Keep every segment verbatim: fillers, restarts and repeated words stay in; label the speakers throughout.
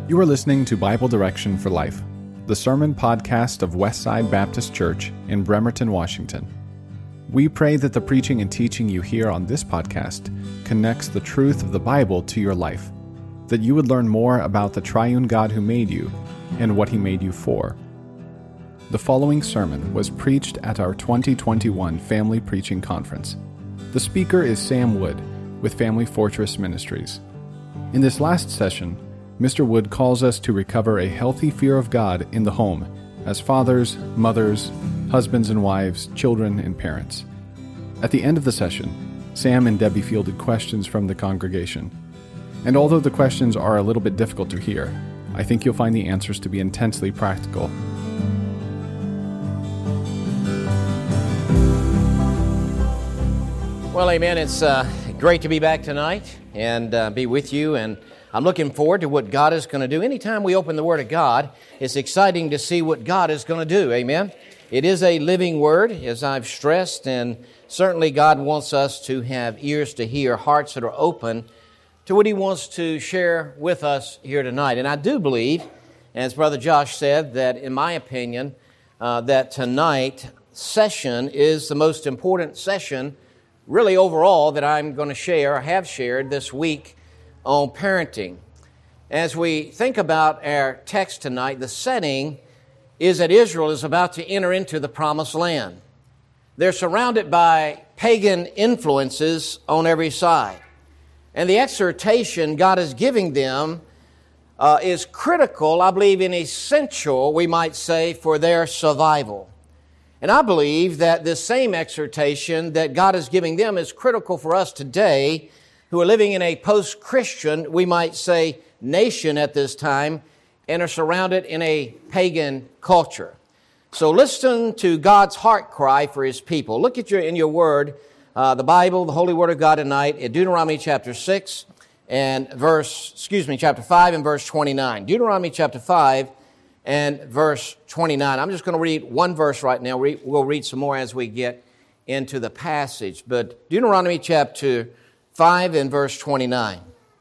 Speaker 1: You are listening to Bible Direction for Life, the sermon podcast of Westside Baptist Church in Bremerton, Washington. We pray that the preaching and teaching you hear on this podcast connects the truth of the Bible to your life, that you would learn more about the triune God who made you and what He made you for. The following sermon was preached at our twenty twenty-one Family Preaching Conference. The speaker is Sam Wood with Family Fortress Ministries. In this last session, Mister Wood calls us to recover a healthy fear of God in the home as fathers, mothers, husbands and wives, children, and parents. At the end of the session, Sam and Debbie fielded questions from the congregation. And although the questions are a little bit difficult to hear, I think you'll find the answers to be intensely practical.
Speaker 2: Well, amen. It's uh, great to be back tonight and uh, be with you, and I'm looking forward to what God is going to do. Anytime we open the Word of God, it's exciting to see what God is going to do. Amen. It is a living Word, as I've stressed, and certainly God wants us to have ears to hear, hearts that are open to what He wants to share with us here tonight. And I do believe, as Brother Josh said, that in my opinion, uh, that tonight's session is the most important session, really overall, that I'm going to share, or have shared this week on parenting. As we think about our text tonight, the setting is that Israel is about to enter into the Promised Land. They're surrounded by pagan influences on every side. And the exhortation God is giving them uh, is critical, I believe, and essential, we might say, for their survival. And I believe that this same exhortation that God is giving them is critical for us today, who are living in a post-Christian, we might say, nation at this time, and are surrounded in a pagan culture. So listen to God's heart cry for His people. Look at your in your Word, uh, the Bible, the Holy Word of God tonight, in Deuteronomy chapter six and verse, excuse me, chapter five and verse twenty-nine. Deuteronomy chapter five and verse twenty-nine. I'm just going to read one verse right now. We'll read some more as we get into the passage. But Deuteronomy chapter five and verse twenty-nine.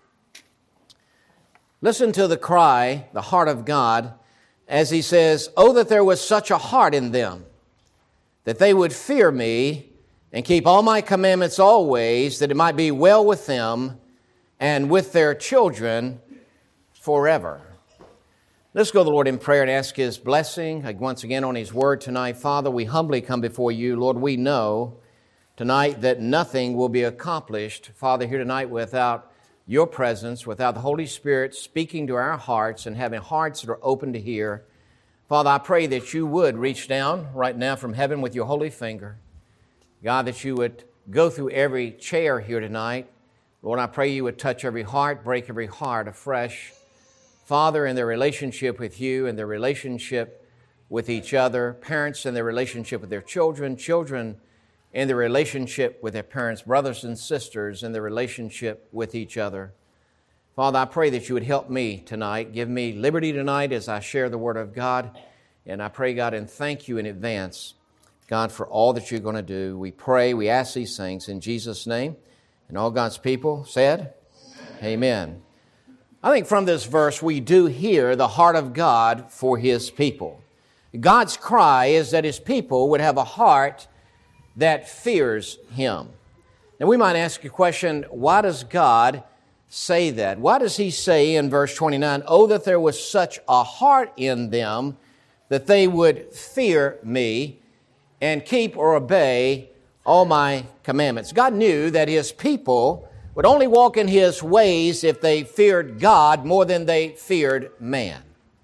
Speaker 2: Listen to the cry, the heart of God, as He says, "Oh, that there was such a heart in them, that they would fear me and keep all my commandments always, that it might be well with them and with their children forever." Let's go to the Lord in prayer and ask His blessing once again on His Word tonight. Father, we humbly come before You. Lord, we know tonight that nothing will be accomplished, Father, here tonight without Your presence, without the Holy Spirit speaking to our hearts and having hearts that are open to hear. Father, I pray that You would reach down right now from heaven with Your holy finger. God, that You would go through every chair here tonight. Lord, I pray You would touch every heart, break every heart afresh. Father, in their relationship with You and their relationship with each other, parents in their relationship with their children, children in their relationship with their parents, brothers and sisters in their relationship with each other. Father, I pray that You would help me tonight. Give me liberty tonight as I share the Word of God. And I pray, God, and thank You in advance, God, for all that You're going to do. We pray, we ask these things in Jesus' name. And all God's people said, Amen. Amen. I think from this verse we do hear the heart of God for His people. God's cry is that His people would have a heart that fears Him. Now we might ask a question, why does God say that? Why does He say in verse twenty-nine, "Oh, that there was such a heart in them that they would fear me and keep or obey all my commandments"? God knew that His people would only walk in His ways if they feared God more than they feared man.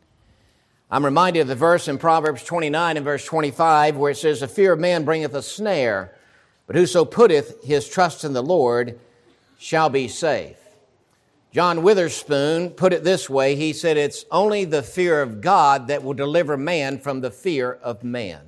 Speaker 2: I'm reminded of the verse in Proverbs twenty-nine and verse twenty-five where it says, "The fear of man bringeth a snare, but whoso putteth his trust in the Lord shall be safe." John Witherspoon put it this way. He said, "It's only the fear of God that will deliver man from the fear of man."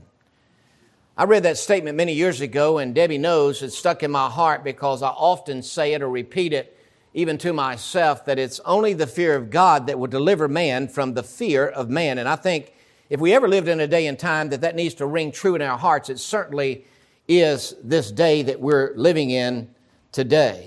Speaker 2: I read that statement many years ago, and Debbie knows it's stuck in my heart because I often say it or repeat it even to myself, that it's only the fear of God that will deliver man from the fear of man. And I think if we ever lived in a day and time that that needs to ring true in our hearts, it certainly is this day that we're living in today.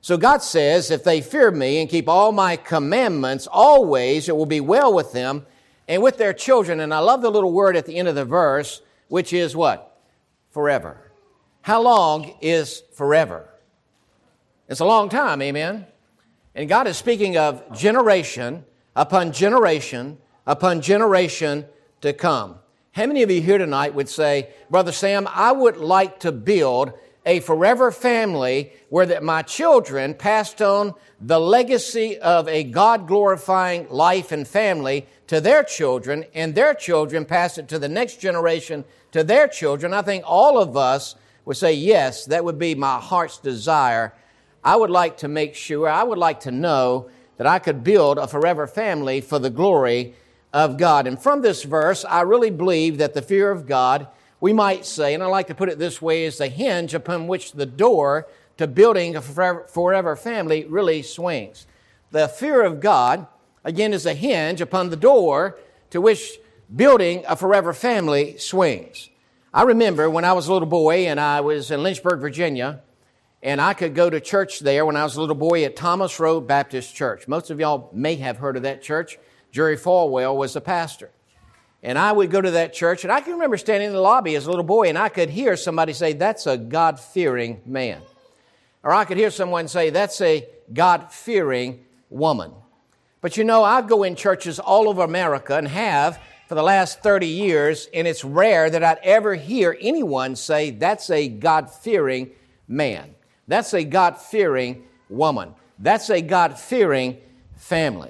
Speaker 2: So God says, if they fear me and keep all my commandments, always it will be well with them and with their children. And I love the little word at the end of the verse, which is what? Forever. How long is forever? It's a long time, amen? And God is speaking of generation upon generation upon generation to come. How many of you here tonight would say, Brother Sam, I would like to build a forever family where that my children passed on the legacy of a God-glorifying life and family to their children, and their children pass it to the next generation, to their children. I think all of us would say, yes, that would be my heart's desire. I would like to make sure, I would like to know that I could build a forever family for the glory of God. And from this verse, I really believe that the fear of God, we might say, and I like to put it this way, is the hinge upon which the door to building a forever, forever family really swings. The fear of God, again, is a hinge upon the door to which building a forever family swings. I remember when I was a little boy and I was in Lynchburg, Virginia, and I could go to church there when I was a little boy at Thomas Road Baptist Church. Most of y'all may have heard of that church. Jerry Falwell was the pastor. And I would go to that church, and I can remember standing in the lobby as a little boy, and I could hear somebody say, that's a God-fearing man. Or I could hear someone say, that's a God-fearing woman. But you know, I go in churches all over America and have for the last thirty years, and it's rare that I'd ever hear anyone say, that's a God-fearing man. That's a God-fearing woman. That's a God-fearing family.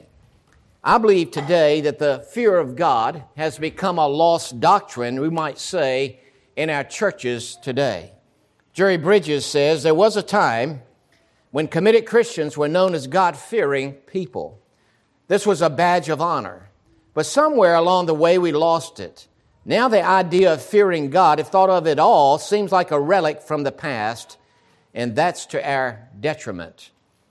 Speaker 2: I believe today that the fear of God has become a lost doctrine, we might say, in our churches today. Jerry Bridges says, there was a time when committed Christians were known as God-fearing people. This was a badge of honor. But somewhere along the way we lost it. Now the idea of fearing God, if thought of at all, seems like a relic from the past, and that's to our detriment.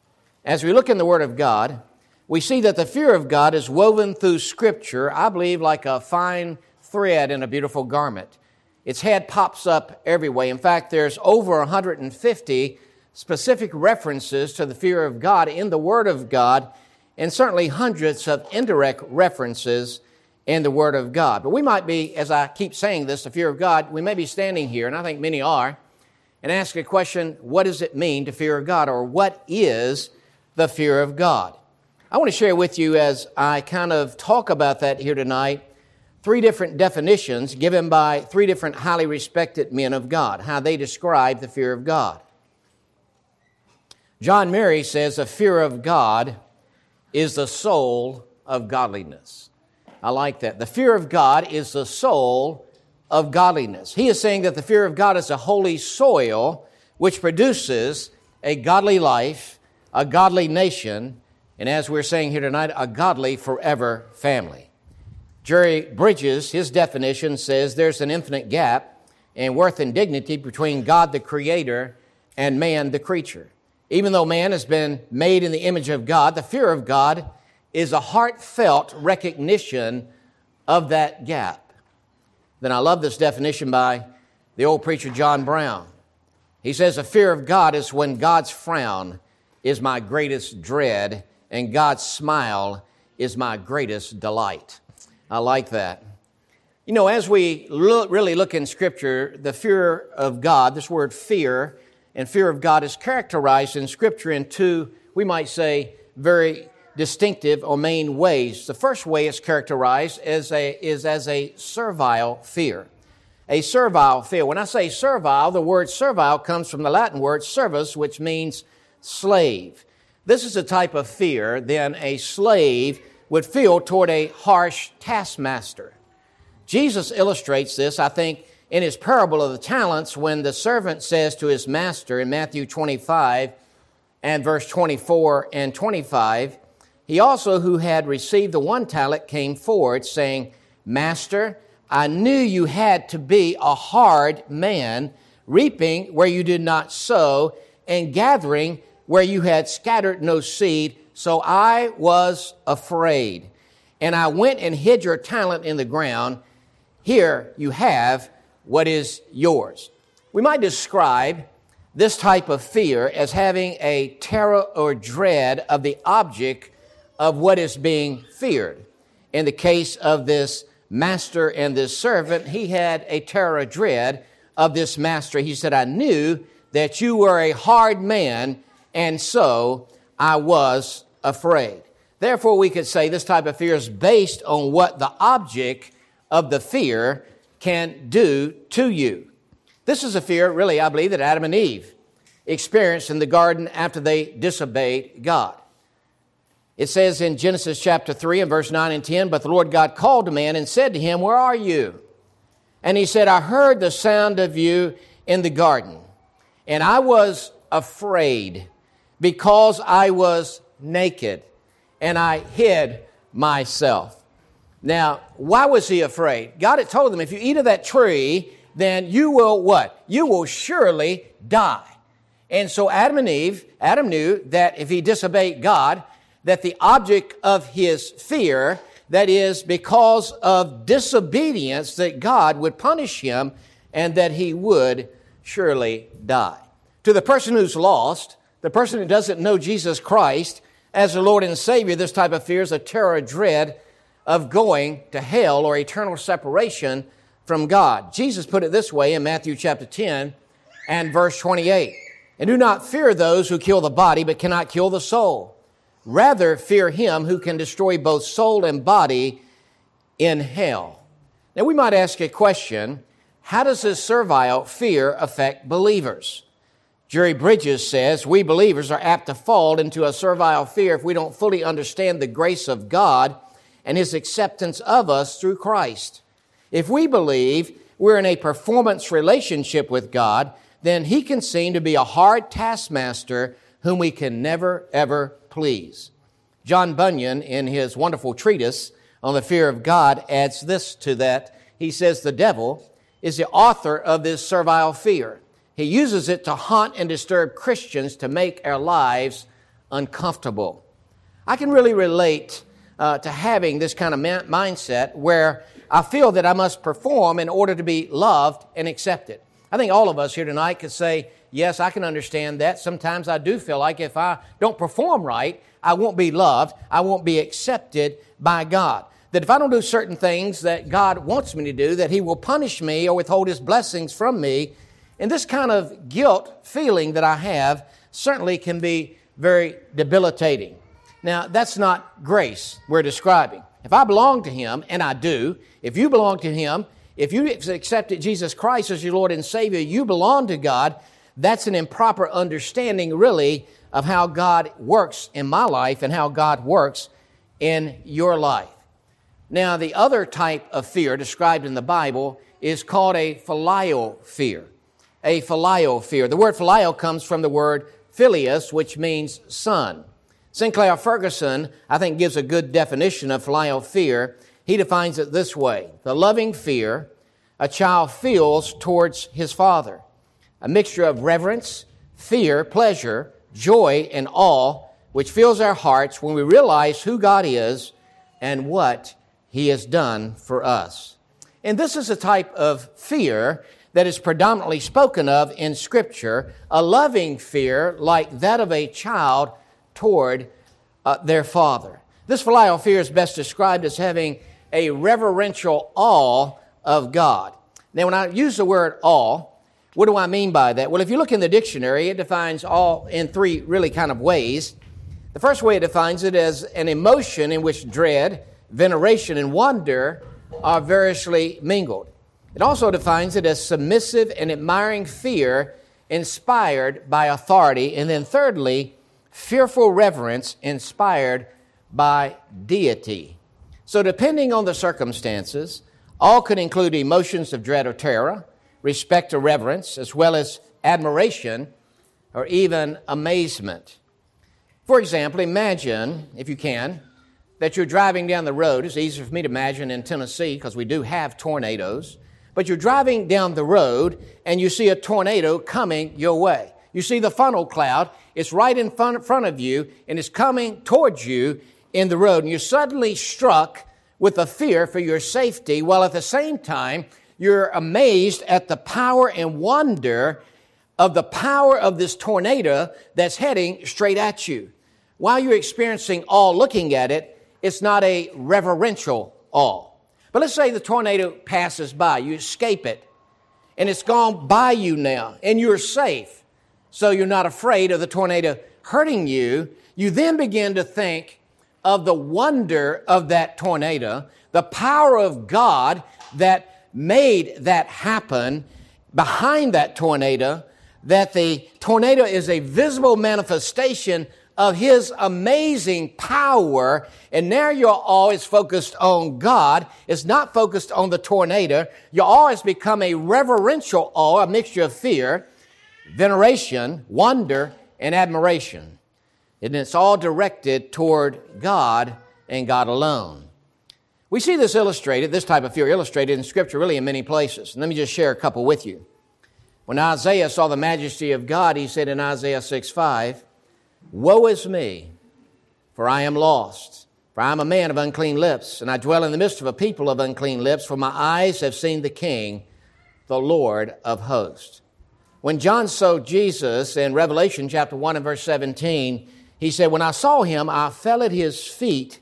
Speaker 2: As we look in the Word of God, we see that the fear of God is woven through Scripture, I believe, like a fine thread in a beautiful garment. Its head pops up every way. In fact, there's over one hundred fifty specific references to the fear of God in the Word of God, and certainly hundreds of indirect references in the Word of God. But we might be, as I keep saying this, the fear of God, we may be standing here, and I think many are, and ask a question, what does it mean to fear God, or what is the fear of God? I want to share with you, as I kind of talk about that here tonight, three different definitions given by three different highly respected men of God, how they describe the fear of God. John Murray says the fear of God is the soul of godliness. I like that. The fear of God is the soul of godliness. He is saying that the fear of God is a holy soil which produces a godly life, a godly nation, and as we're saying here tonight, a godly forever family. Jerry Bridges, his definition says there's an infinite gap in worth and dignity between God the Creator and man the creature. Even though man has been made in the image of God, the fear of God is a heartfelt recognition of that gap. Then I love this definition by the old preacher John Brown. He says, the fear of God is when God's frown is my greatest dread, and God's smile is my greatest delight. I like that. You know, as we look, really look in Scripture, the fear of God, this word fear and fear of God is characterized in Scripture in two, we might say, very distinctive or main ways. The first way it's characterized as a, is as a servile fear. A servile fear. When I say servile, the word servile comes from the Latin word servus, which means slave. This is a type of fear then a slave would feel toward a harsh taskmaster. Jesus illustrates this, I think, in his parable of the talents when the servant says to his master in Matthew twenty-five and verse twenty-four and twenty-five, he also who had received the one talent came forward saying, Master, I knew you had to be a hard man, reaping where you did not sow and gathering where you had scattered no seed, so I was afraid. And I went and hid your talent in the ground. Here you have what is yours. We might describe this type of fear as having a terror or dread of the object of what is being feared. In the case of this master and this servant, he had a terror or dread of this master. He said, I knew that you were a hard man, and so I was afraid. Therefore, we could say this type of fear is based on what the object of the fear can do to you. This is a fear, really, I believe, that Adam and Eve experienced in the garden after they disobeyed God. It says in Genesis chapter three and verse nine and ten, but the Lord God called to man and said to him, where are you? And he said, I heard the sound of you in the garden, and I was afraid because I was naked, and I hid myself. Now, why was he afraid? God had told him, if you eat of that tree, then you will what? You will surely die. And so Adam and Eve, Adam knew that if he disobeyed God, that the object of his fear, that is because of disobedience, that God would punish him and that he would surely die. To the person who's lost, the person who doesn't know Jesus Christ as the Lord and Savior, this type of fear is a terror, dread of going to hell or eternal separation from God. Jesus put it this way in Matthew chapter ten and verse twenty-eight. And do not fear those who kill the body, but cannot kill the soul. Rather, fear him who can destroy both soul and body in hell. Now, we might ask a question, how does this servile fear affect believers? Jerry Bridges says, we believers are apt to fall into a servile fear if we don't fully understand the grace of God and His acceptance of us through Christ. If we believe we're in a performance relationship with God, then He can seem to be a hard taskmaster whom we can never, ever please. John Bunyan, in his wonderful treatise on the fear of God, adds this to that. He says the devil is the author of this servile fear. He uses it to haunt and disturb Christians to make our lives uncomfortable. I can really relate uh, to having this kind of man- mindset where I feel that I must perform in order to be loved and accepted. I think all of us here tonight could say, yes, I can understand that. Sometimes I do feel like if I don't perform right, I won't be loved, I won't be accepted by God. That if I don't do certain things that God wants me to do, that He will punish me or withhold His blessings from me. And this kind of guilt feeling that I have certainly can be very debilitating. Now, that's not grace we're describing. If I belong to Him, and I do, if you belong to Him, if you accepted Jesus Christ as your Lord and Savior, you belong to God. That's an improper understanding, really, of how God works in my life and how God works in your life. Now, the other type of fear described in the Bible is called a filial fear. A filial fear. The word filial comes from the word filius, which means son. Sinclair Ferguson, I think, gives a good definition of filial fear. He defines it this way: the loving fear a child feels towards his father, a mixture of reverence, fear, pleasure, joy, and awe, which fills our hearts when we realize who God is and what He has done for us. And this is a type of fear that is predominantly spoken of in Scripture, a loving fear like that of a child toward uh, their father. This filial fear is best described as having a reverential awe of God. Now, when I use the word awe, what do I mean by that? Well, if you look in the dictionary, it defines awe in three really kind of ways. The first way it defines it as an emotion in which dread, veneration, and wonder are variously mingled. It also defines it as submissive and admiring fear inspired by authority. And then thirdly, fearful reverence inspired by deity. So depending on the circumstances, all could include emotions of dread or terror, respect or reverence, as well as admiration or even amazement. For example, imagine, if you can, that you're driving down the road. It's easier for me to imagine in Tennessee because we do have tornadoes. But you're driving down the road and you see a tornado coming your way. You see the funnel cloud. It's right in front of you and it's coming towards you in the road. And you're suddenly struck with a fear for your safety, while at the same time you're amazed at the power and wonder of the power of this tornado that's heading straight at you. While you're experiencing awe looking at it, it's not a reverential awe. But let's say the tornado passes by, you escape it, and it's gone by you now, and you're safe. So you're not afraid of the tornado hurting you. You then begin to think of the wonder of that tornado, the power of God that made that happen behind that tornado, that the tornado is a visible manifestation of His amazing power, and now your awe is focused on God. It's not focused on the tornado. Your awe has become a reverential awe, a mixture of fear, veneration, wonder, and admiration. And it's all directed toward God and God alone. We see this illustrated, this type of fear illustrated in Scripture really in many places. And let me just share a couple with you. When Isaiah saw the majesty of God, he said in Isaiah six five, "Woe is me, for I am lost. For I am a man of unclean lips, and I dwell in the midst of a people of unclean lips, for my eyes have seen the King, the Lord of hosts." When John saw Jesus in Revelation chapter one and verse seventeen, he said, "When I saw Him, I fell at His feet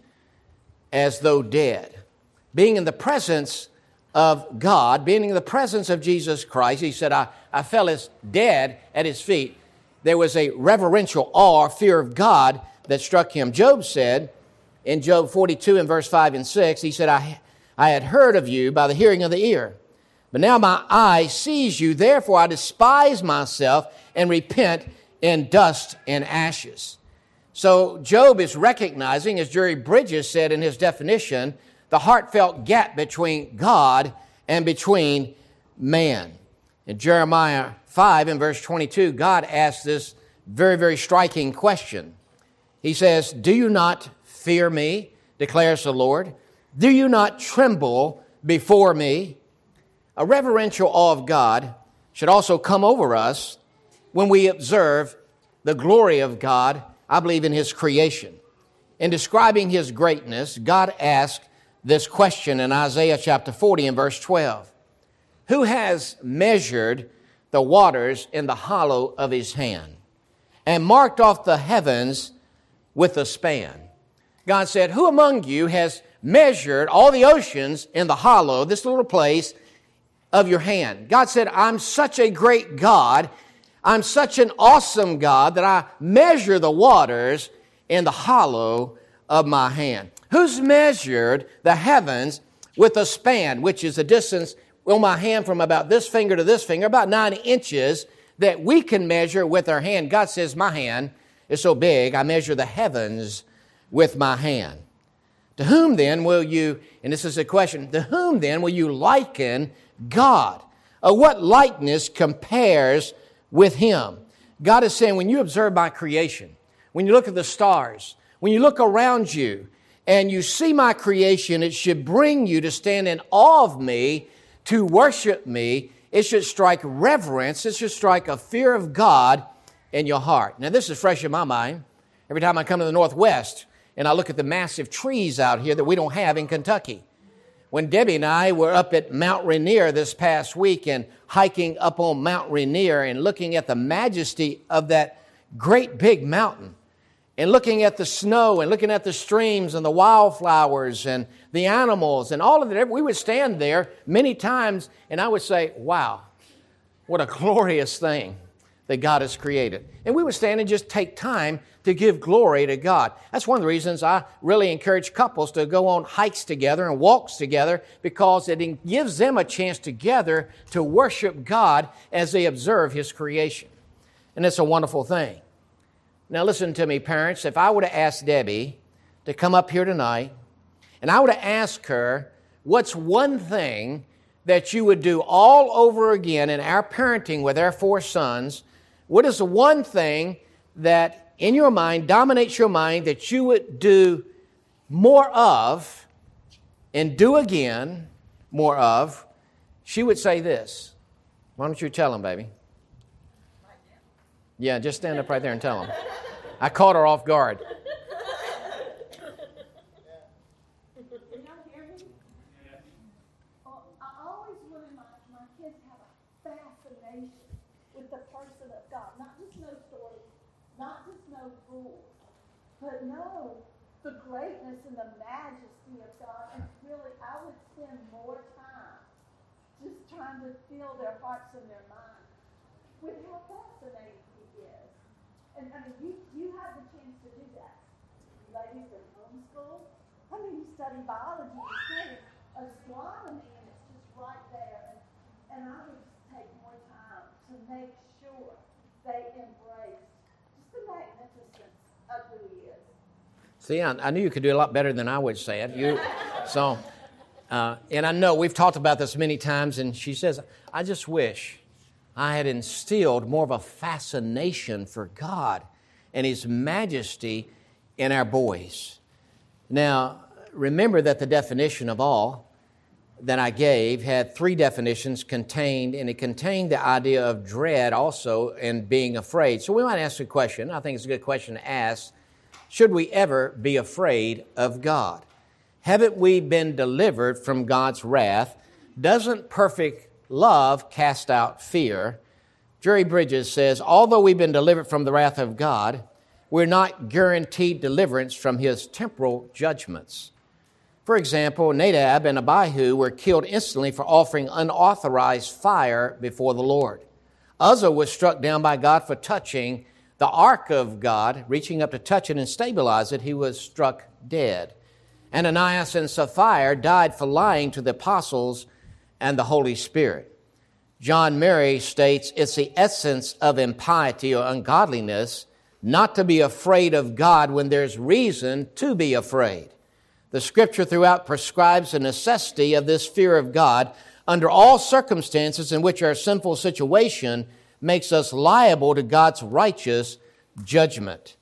Speaker 2: as though dead." Being in the presence of God, being in the presence of Jesus Christ, he said, I, I fell as dead at His feet. There was a reverential awe, fear of God that struck him. Job said in Job forty-two and verse five and six, he said, I, I had heard of you by the hearing of the ear, but now my eye sees you, therefore I despise myself and repent in dust and ashes. So Job is recognizing, as Jerry Bridges said in his definition, the heartfelt gap between God and between man. In Jeremiah five and verse twenty-two, God asks this very, very striking question. He says, "Do you not fear me, declares the Lord? Do you not tremble before me?" A reverential awe of God should also come over us when we observe the glory of God, I believe, in His creation. In describing His greatness, God asked this question in Isaiah chapter forty and verse twelve. "Who has measured the waters in the hollow of His hand and marked off the heavens with a span?" God said, "Who among you has measured all the oceans in the hollow, this little place, of your hand?" God said, "I'm such a great God. I'm such an awesome God that I measure the waters in the hollow of my hand." Who's measured the heavens with a span, which is a distance on my hand from about this finger to this finger, about nine inches, that we can measure with our hand? God says, my hand is so big, I measure the heavens with my hand. To whom then will you, and this is a question, to whom then will you liken God? Or what likeness compares with Him? God is saying, when you observe my creation, when you look at the stars, when you look around you, and you see my creation, it should bring you to stand in awe of me, to worship me. It should strike reverence. It should strike a fear of God in your heart. Now, this is fresh in my mind. Every time I come to the Northwest and I look at the massive trees out here that we don't have in Kentucky. When Debbie and I were up at Mount Rainier this past week and hiking up on Mount Rainier and looking at the majesty of that great big mountain, and looking at the snow and looking at the streams and the wildflowers and the animals and all of it, we would stand there many times and I would say, wow, what a glorious thing that God has created. And we would stand and just take time to give glory to God. That's one of the reasons I really encourage couples to go on hikes together and walks together, because it gives them a chance together to worship God as they observe His creation. And it's a wonderful thing. Now listen to me, parents. If I were to ask Debbie to come up here tonight, and I were to ask her, what's one thing that you would do all over again in our parenting with our four sons, what is the one thing that in your mind dominates your mind that you would do more of and do again more of? She would say this. Why don't you tell them, baby? Yeah, just stand up right there and tell them. I caught her off guard.
Speaker 3: Can y'all hear me? Well, I always wanted my, my kids to have a fascination with the person person of God. Not just know stories, not just know rules, but know the greatness and the majesty of God. And really, I would spend more time just trying to fill their hearts and their minds with how fascinating He is. And I mean, you, you have the chance to do that. Ladies in homeschool, I mean, you study biology, you study astronomy, and it's just right there. And, and I would just take more time to make sure they embrace just the magnificence of who He is.
Speaker 2: See, I, I knew you could do a lot better than I would say it. You, so, uh, and I know we've talked about this many times, and she says, I just wish I had instilled more of a fascination for God and His majesty in our boys. Now, remember that the definition of all that I gave had three definitions contained, and it contained the idea of dread also and being afraid. So we might ask a question. I think it's a good question to ask. Should we ever be afraid of God? Haven't we been delivered from God's wrath? Doesn't perfect love cast out fear? Jerry Bridges says, although we've been delivered from the wrath of God, we're not guaranteed deliverance from His temporal judgments. For example, Nadab and Abihu were killed instantly for offering unauthorized fire before the Lord. Uzzah was struck down by God for touching the ark of God, reaching up to touch it and stabilize it. He was struck dead. Ananias and Sapphira died for lying to the apostles and the Holy Spirit. John Murray states, it's the essence of impiety or ungodliness not to be afraid of God when there's reason to be afraid. The Scripture throughout prescribes the necessity of this fear of God under all circumstances in which our sinful situation makes us liable to God's righteous judgment.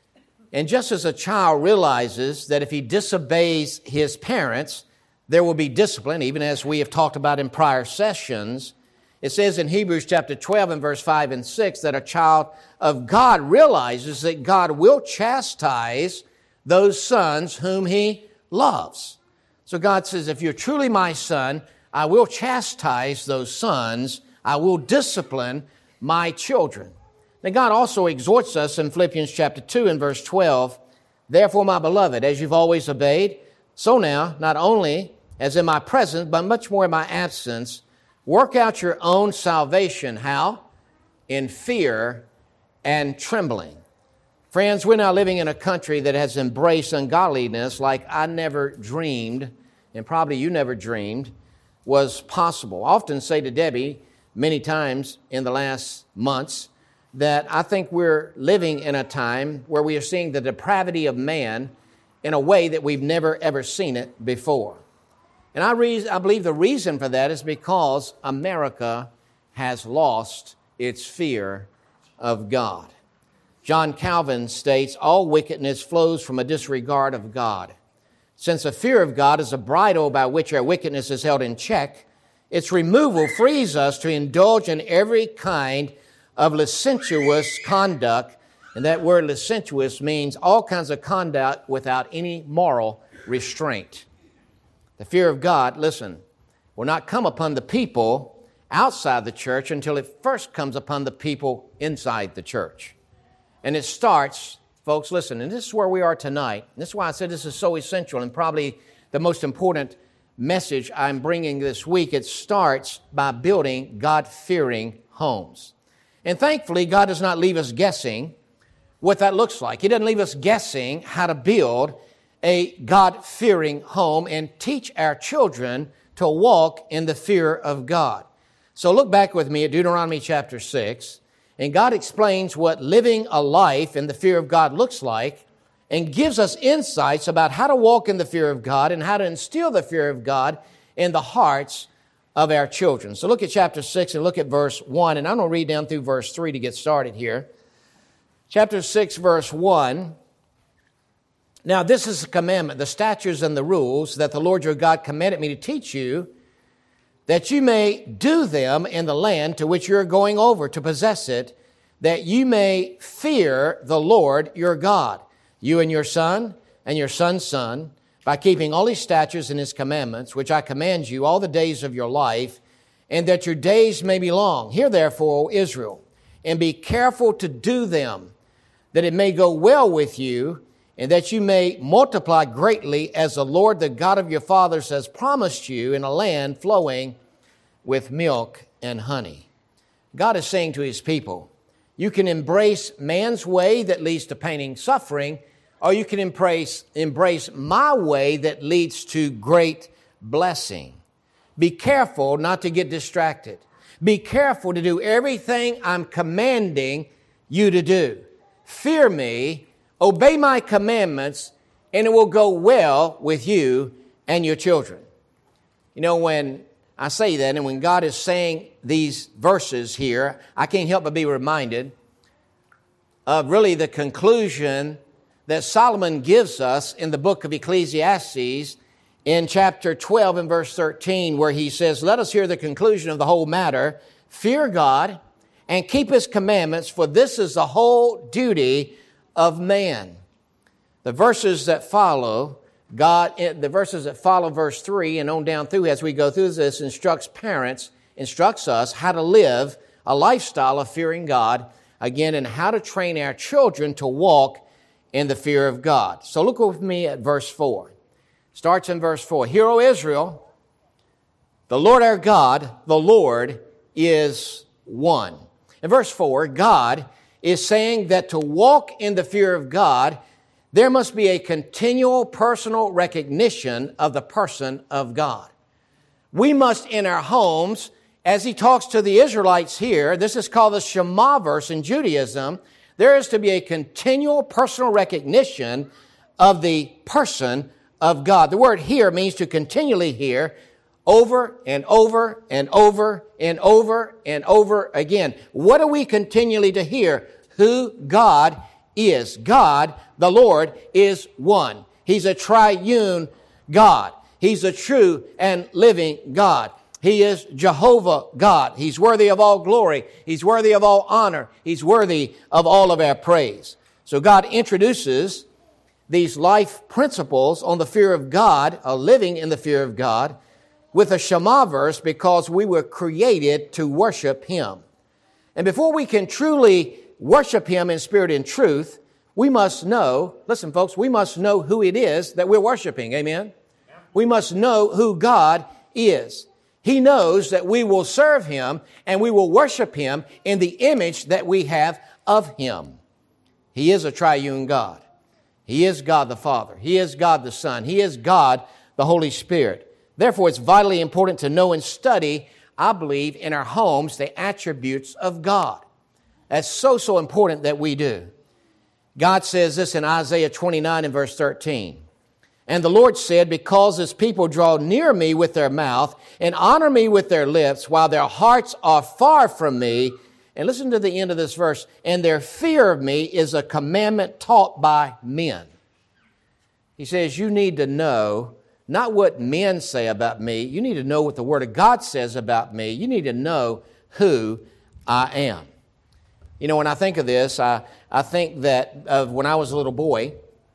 Speaker 2: And just as a child realizes that if he disobeys his parents, there will be discipline, even as we have talked about in prior sessions, it says in Hebrews chapter twelve and verse five and six that a child of God realizes that God will chastise those sons whom He loves. So God says, if you're truly my son, I will chastise those sons. I will discipline my children. Now God also exhorts us in Philippians chapter two and verse twelve, therefore, my beloved, as you've always obeyed, so now, not only as in my presence, but much more in my absence, work out your own salvation. How? In fear and trembling. Friends, we're now living in a country that has embraced ungodliness like I never dreamed, and probably you never dreamed, was possible. I often say to Debbie, many times in the last months, that I think we're living in a time where we are seeing the depravity of man in a way that we've never, ever seen it before. And I, re- I believe the reason for that is because America has lost its fear of God. John Calvin states, all wickedness flows from a disregard of God. Since a fear of God is a bridle by which our wickedness is held in check, its removal frees us to indulge in every kind of licentious conduct. And that word licentious means all kinds of conduct without any moral restraint. The fear of God, listen, will not come upon the people outside the church until it first comes upon the people inside the church. And it starts, folks, listen, and this is where we are tonight. And this is why I said this is so essential and probably the most important message I'm bringing this week. It starts by building God-fearing homes. And thankfully, God does not leave us guessing what that looks like. He doesn't leave us guessing how to build a God-fearing home and teach our children to walk in the fear of God. So look back with me at Deuteronomy chapter six, and God explains what living a life in the fear of God looks like and gives us insights about how to walk in the fear of God and how to instill the fear of God in the hearts of our children. So look at chapter six and look at verse one, and I'm going to read down through verse three to get started here. Chapter six, verse one. Now this is the commandment, the statutes and the rules that the Lord your God commanded me to teach you, that you may do them in the land to which you are going over to possess it, that you may fear the Lord your God, you and your son and your son's son, by keeping all His statutes and His commandments, which I command you all the days of your life, and that your days may be long. Hear therefore, O Israel, and be careful to do them, that it may go well with you, and that you may multiply greatly as the Lord, the God of your fathers, has promised you in a land flowing with milk and honey. God is saying to His people, you can embrace man's way that leads to pain and suffering, or you can embrace, embrace my way that leads to great blessing. Be careful not to get distracted. Be careful to do everything I'm commanding you to do. Fear me, obey my commandments, and it will go well with you and your children. You know, when I say that, and when God is saying these verses here, I can't help but be reminded of really the conclusion that Solomon gives us in the book of Ecclesiastes in chapter twelve and verse thirteen, where he says, let us hear the conclusion of the whole matter. Fear God and keep His commandments, for this is the whole duty of man. The verses that follow, God, the verses that follow verse three and on down through as we go through this instructs parents, instructs us how to live a lifestyle of fearing God, again, and how to train our children to walk in the fear of God. So look with me at verse four. Starts in verse four. Hear, O Israel, the Lord our God, the Lord is one. In verse four, God is saying that to walk in the fear of God, there must be a continual personal recognition of the person of God. We must, in our homes, as He talks to the Israelites here, this is called the Shema verse in Judaism, there is to be a continual personal recognition of the person of God. The word hear means to continually hear over and over and over and over and over again. What are we continually to hear? Who God is. God, the Lord, is one. He's a triune God. He's a true and living God. He is Jehovah God. He's worthy of all glory. He's worthy of all honor. He's worthy of all of our praise. So God introduces these life principles on the fear of God, a living in the fear of God, with a Shema verse because we were created to worship Him. And before we can truly worship Him in spirit and truth, we must know, listen folks, we must know who it is that we're worshiping. Amen? We must know who God is. He knows that we will serve Him and we will worship Him in the image that we have of Him. He is a triune God. He is God the Father. He is God the Son. He is God the Holy Spirit. Therefore, it's vitally important to know and study, I believe, in our homes, the attributes of God. That's so, so important that we do. God says this in Isaiah twenty-nine and verse thirteen. And the Lord said, because His people draw near Me with their mouth and honor Me with their lips, while their hearts are far from Me. And listen to the end of this verse. And their fear of Me is a commandment taught by men. He says, you need to know not what men say about me. You need to know what the Word of God says about me. You need to know who I am. You know, when I think of this, I, I think that of when I was a little boy,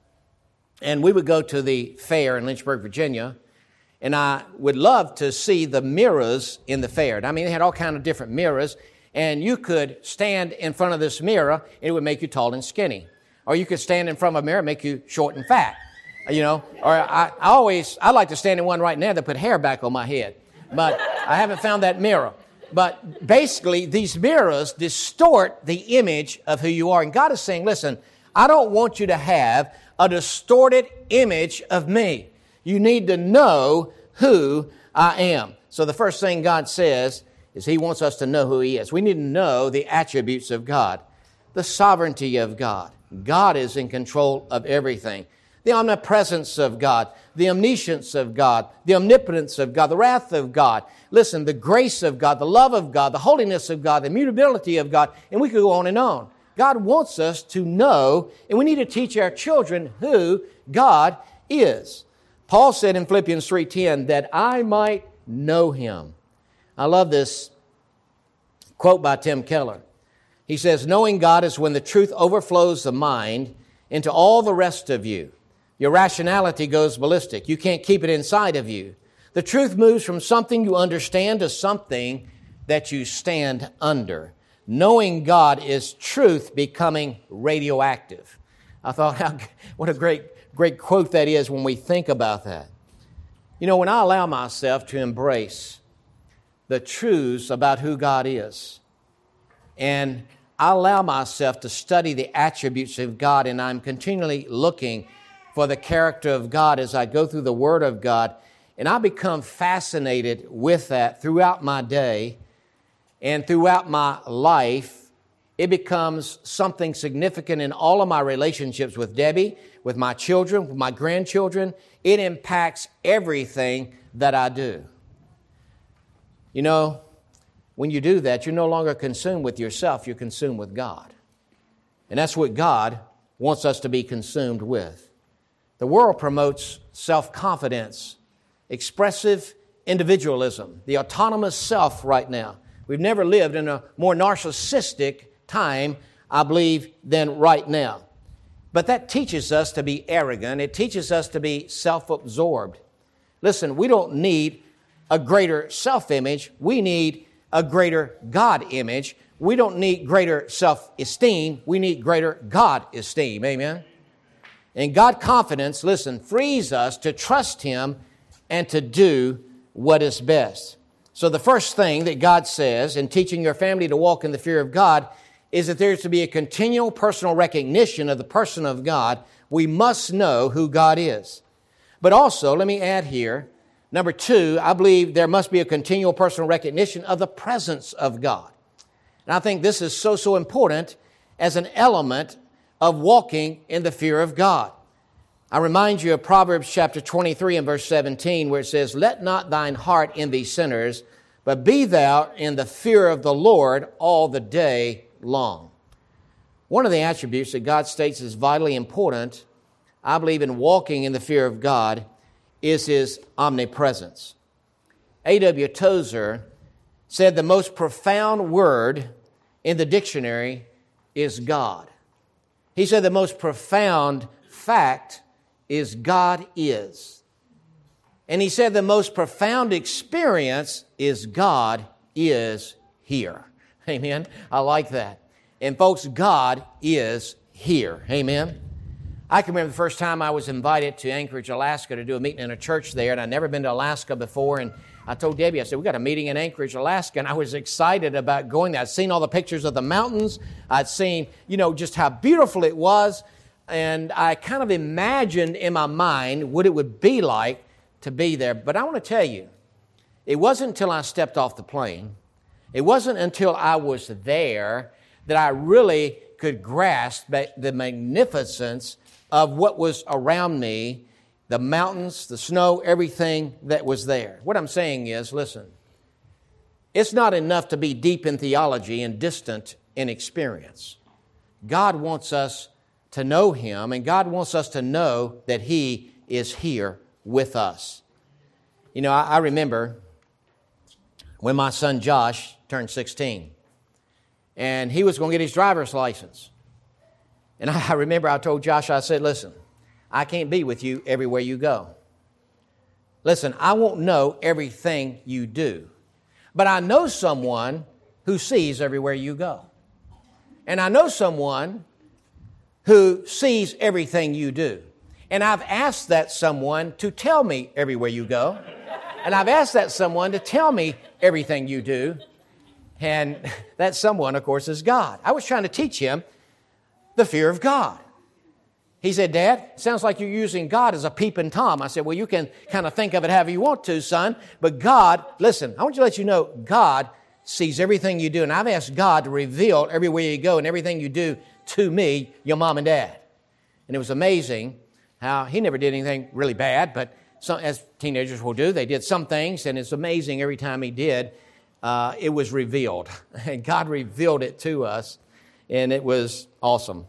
Speaker 2: and we would go to the fair in Lynchburg, Virginia, and I would love to see the mirrors in the fair. I mean, they had all kinds of different mirrors, and you could stand in front of this mirror, and it would make you tall and skinny. Or you could stand in front of a mirror and make you short and fat. You know, or I, I always, I like to stand in one right now that put hair back on my head. But I haven't found that mirror. But basically, these mirrors distort the image of who you are. And God is saying, listen, I don't want you to have a distorted image of me. You need to know who I am. So the first thing God says is He wants us to know who He is. We need to know the attributes of God, the sovereignty of God. God is in control of everything. The omnipresence of God, the omniscience of God, the omnipotence of God, the wrath of God. Listen, the grace of God, the love of God, the holiness of God, the immutability of God, and we could go on and on. God wants us to know, and we need to teach our children who God is. Paul said in Philippians three ten, that I might know Him. I love this quote by Tim Keller. He says, knowing God is when the truth overflows the mind into all the rest of you. Your rationality goes ballistic. You can't keep it inside of you. The truth moves from something you understand to something that you stand under. knowing God is truth becoming radioactive. I thought, how, what a great, great quote that is when we think about that. You know, when I allow myself to embrace the truths about who God is, and I allow myself to study the attributes of God, and I'm continually looking for the character of God as I go through the Word of God, and I become fascinated with that throughout my day and throughout my life, it becomes something significant in all of my relationships with Debbie, with my children, with my grandchildren. It impacts everything that I do. You know, when you do that, you're no longer consumed with yourself, you're consumed with God. And that's what God wants us to be consumed with. The world promotes self-confidence, expressive individualism, the autonomous self right now. We've never lived in a more narcissistic time, I believe, than right now. But that teaches us to be arrogant. It teaches us to be self-absorbed. Listen, we don't need a greater self-image. We need a greater God image. We don't need greater self-esteem. We need greater God esteem. Amen? And God confidence, listen, frees us to trust Him and to do what is best. So the first thing that God says in teaching your family to walk in the fear of God is that there is to be a continual personal recognition of the person of God. We must know who God is. But also, let me add here, number two, I believe there must be a continual personal recognition of the presence of God. And I think this is so, so important as an element of walking in the fear of God. I remind you of Proverbs chapter twenty-three and verse seventeen, where it says, "Let not thine heart envy sinners, but be thou in the fear of the Lord all the day long." One of the attributes that God states is vitally important, I believe, in walking in the fear of God is His omnipresence. A W Tozer said the most profound word in the dictionary is God. He said the most profound fact is God is. And he said the most profound experience is God is here. Amen. I like that. And folks, God is here. Amen. I can remember the first time I was invited to Anchorage, Alaska to do a meeting in a church there, and I'd never been to Alaska before, and I told Debbie, I said, we got a meeting in Anchorage, Alaska, and I was excited about going there. I'd seen all the pictures of the mountains. I'd seen, you know, just how beautiful it was, and I kind of imagined in my mind what it would be like to be there. But I want to tell you, it wasn't until I stepped off the plane, it wasn't until I was there that I really could grasp the magnificence of what was around me, the mountains, the snow, everything that was there. What I'm saying is, listen, it's not enough to be deep in theology and distant in experience. God wants us to know Him, and God wants us to know that He is here with us. You know, I, I remember when my son Josh turned sixteen, and he was going to get his driver's license. And I remember I told Josh, I said, listen, I can't be with you everywhere you go. Listen, I won't know everything you do, but I know someone who sees everywhere you go. And I know someone who sees everything you do. And I've asked that someone to tell me everywhere you go. And I've asked that someone to tell me everything you do. And that someone, of course, is God. I was trying to teach him the fear of God. He said, Dad, sounds like you're using God as a peeping Tom. I said, well, you can kind of think of it however you want to, son. But God, listen, I want to let you know, God sees everything you do. And I've asked God to reveal everywhere you go and everything you do to me, your mom and dad. And it was amazing how he never did anything really bad, but some, as teenagers will do, they did some things, and it's amazing every time he did, uh, it was revealed. And God revealed it to us, and it was awesome.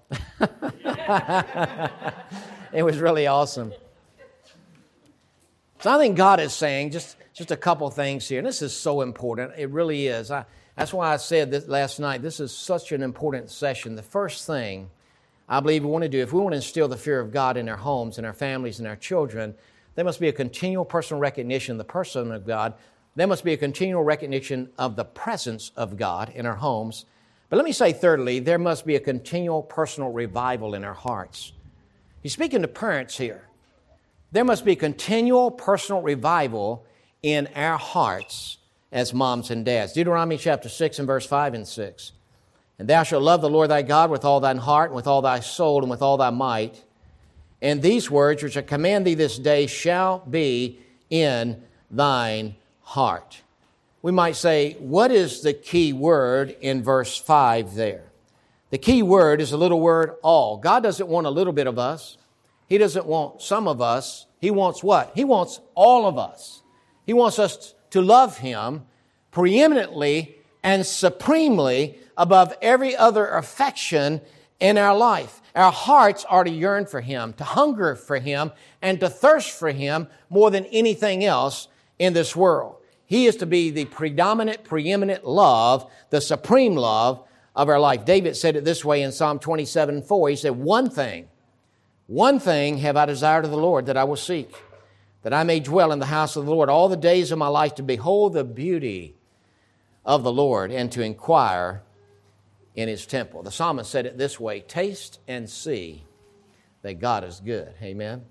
Speaker 2: It was really awesome. So I think God is saying just, just a couple things here, and this is so important. It really is. I, that's why I said this last night, this is such an important session. The first thing I believe we want to do, if we want to instill the fear of God in our homes, in our families, in our children, there must be a continual personal recognition of the person of God. There must be a continual recognition of the presence of God in our homes. But let me say thirdly, there must be a continual personal revival in our hearts. He's speaking to parents here. There must be continual personal revival in our hearts as moms and dads. Deuteronomy chapter six and verse five and six. And thou shalt love the Lord thy God with all thine heart, and with all thy soul, and with all thy might. And these words which I command thee this day shall be in thine heart. We might say, what is the key word in verse five there? The key word is the little word all. God doesn't want a little bit of us. He doesn't want some of us. He wants what? He wants all of us. He wants us to love Him preeminently and supremely above every other affection in our life. Our hearts are to yearn for Him, to hunger for Him, and to thirst for Him more than anything else in this world. He is to be the predominant, preeminent love, the supreme love of our life. David said it this way in Psalm twenty-seven and four. He said, one thing, one thing have I desired of the Lord that I will seek, that I may dwell in the house of the Lord all the days of my life, to behold the beauty of the Lord and to inquire in His temple. The psalmist said it this way, taste and see that God is good. Amen.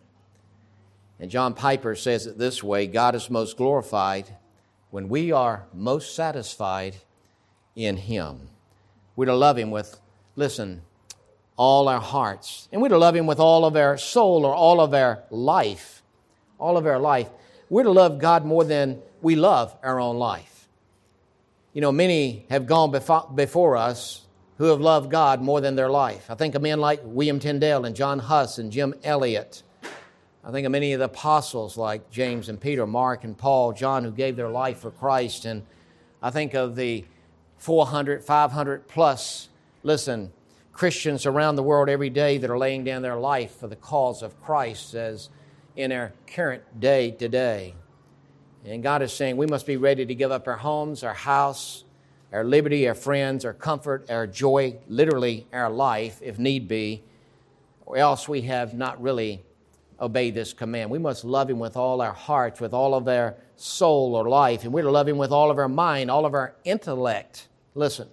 Speaker 2: And John Piper says it this way, God is most glorified when we are most satisfied in Him. We're to love Him with, listen, all our hearts. And we're to love Him with all of our soul or all of our life. All of our life. We're to love God more than we love our own life. You know, many have gone befo- before us who have loved God more than their life. I think of men like William Tyndale and John Huss and Jim Elliot. I think of many of the apostles like James and Peter, Mark and Paul, John, who gave their life for Christ. And I think of the four hundred, five hundred plus, listen, Christians around the world every day that are laying down their life for the cause of Christ as in our current day today. And God is saying we must be ready to give up our homes, our house, our liberty, our friends, our comfort, our joy, literally our life if need be, or else we have not really obey this command. We must love Him with all our hearts, with all of our soul or life, and we're to love Him with all of our mind, all of our intellect. Listen,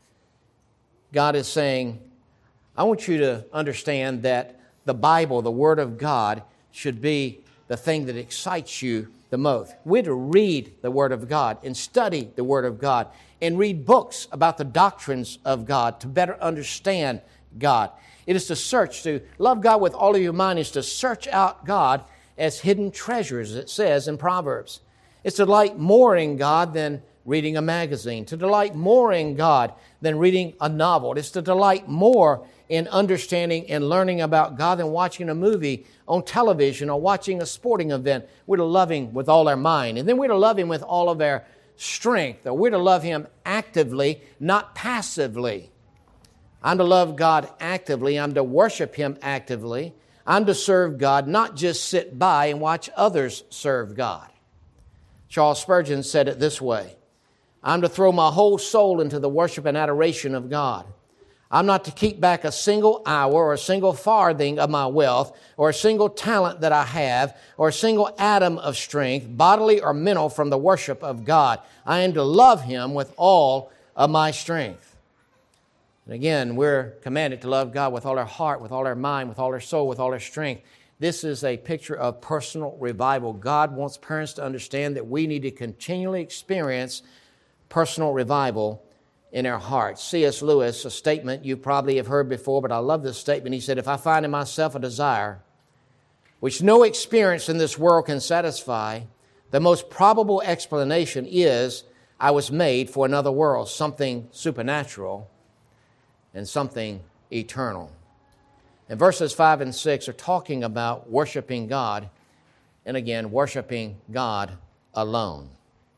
Speaker 2: God is saying, I want you to understand that the Bible, the Word of God, should be the thing that excites you the most. We're to read the Word of God and study the Word of God and read books about the doctrines of God to better understand God. It is to search, to love God with all of your mind is to search out God as hidden treasures, it says in Proverbs. It's to delight more in God than reading a magazine, to delight more in God than reading a novel. It's to delight more in understanding and learning about God than watching a movie on television or watching a sporting event. We're to love Him with all our mind. And then we're to love Him with all of our strength. Or we're to love Him actively, not passively. I'm to love God actively. I'm to worship Him actively. I'm to serve God, not just sit by and watch others serve God. Charles Spurgeon said it this way, I'm to throw my whole soul into the worship and adoration of God. I'm not to keep back a single hour or a single farthing of my wealth or a single talent that I have or a single atom of strength, bodily or mental, from the worship of God. I am to love Him with all of my strength. And again, we're commanded to love God with all our heart, with all our mind, with all our soul, with all our strength. This is a picture of personal revival. God wants parents to understand that we need to continually experience personal revival in our hearts. C S Lewis, a statement you probably have heard before, but I love this statement. He said, if I find in myself a desire which no experience in this world can satisfy, the most probable explanation is I was made for another world, something supernatural and something eternal. And verses five and six are talking about worshiping God, and again, worshiping God alone.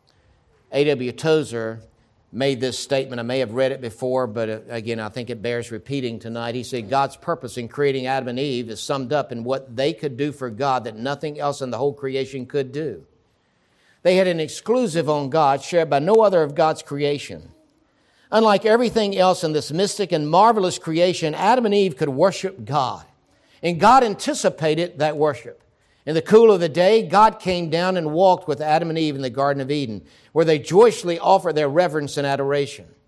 Speaker 2: A W Tozer made this statement. I may have read it before, but again, I think it bears repeating tonight. He said, God's purpose in creating Adam and Eve is summed up in what they could do for God that nothing else in the whole creation could do. They had an exclusive on God shared by no other of God's creation. Unlike everything else in this mystic and marvelous creation, Adam and Eve could worship God. And God anticipated that worship. In the cool of the day, God came down and walked with Adam and Eve in the Garden of Eden, where they joyously offered their reverence and adoration.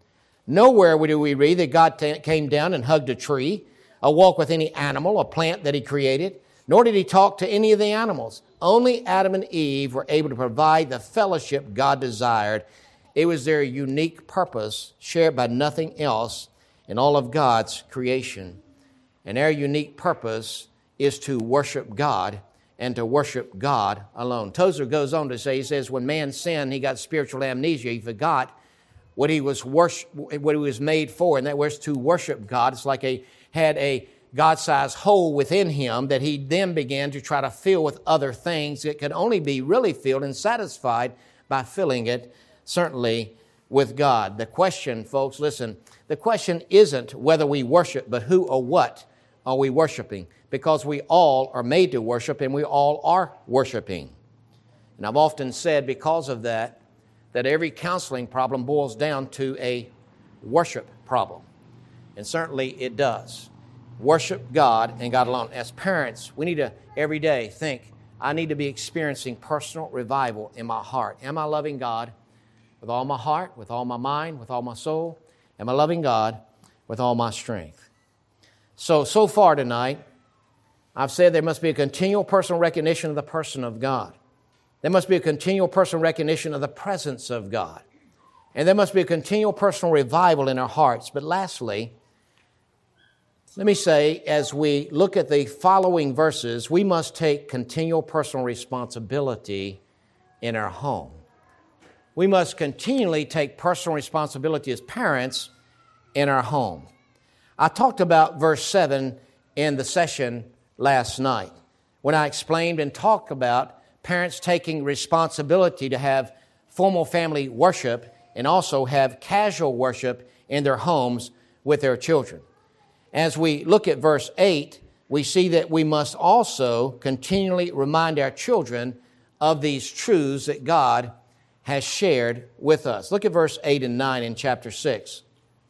Speaker 2: Nowhere do we read that God t- came down and hugged a tree, or walked with any animal, a plant that He created, nor did He talk to any of the animals. Only Adam and Eve were able to provide the fellowship God desired. It was their unique purpose, shared by nothing else in all of God's creation. And our unique purpose is to worship God and to worship God alone. Tozer goes on to say, he says, when man sinned, he got spiritual amnesia. He forgot what he was worship, what he was made for, and that was to worship God. It's like he had a God-sized hole within him that he then began to try to fill with other things that could only be really filled and satisfied by filling it, certainly, with God. The question, folks, listen, the question isn't whether we worship, but who or what are we worshiping? Because we all are made to worship, and we all are worshiping. And I've often said, because of that, that every counseling problem boils down to a worship problem. And certainly it does. Worship God and God alone. As parents, we need to every day think, I need to be experiencing personal revival in my heart. Am I loving God with all my heart, with all my mind, with all my soul? Am I loving God with all my strength? So, so far tonight, I've said there must be a continual personal recognition of the person of God. There must be a continual personal recognition of the presence of God. And there must be a continual personal revival in our hearts. But lastly, let me say, as we look at the following verses, we must take continual personal responsibility in our home. We must continually take personal responsibility as parents in our home. I talked about verse seven in the session last night when I explained and talked about parents taking responsibility to have formal family worship and also have casual worship in their homes with their children. As we look at verse eight, we see that we must also continually remind our children of these truths that God has shared with us. Look at verse eight and nine in chapter six.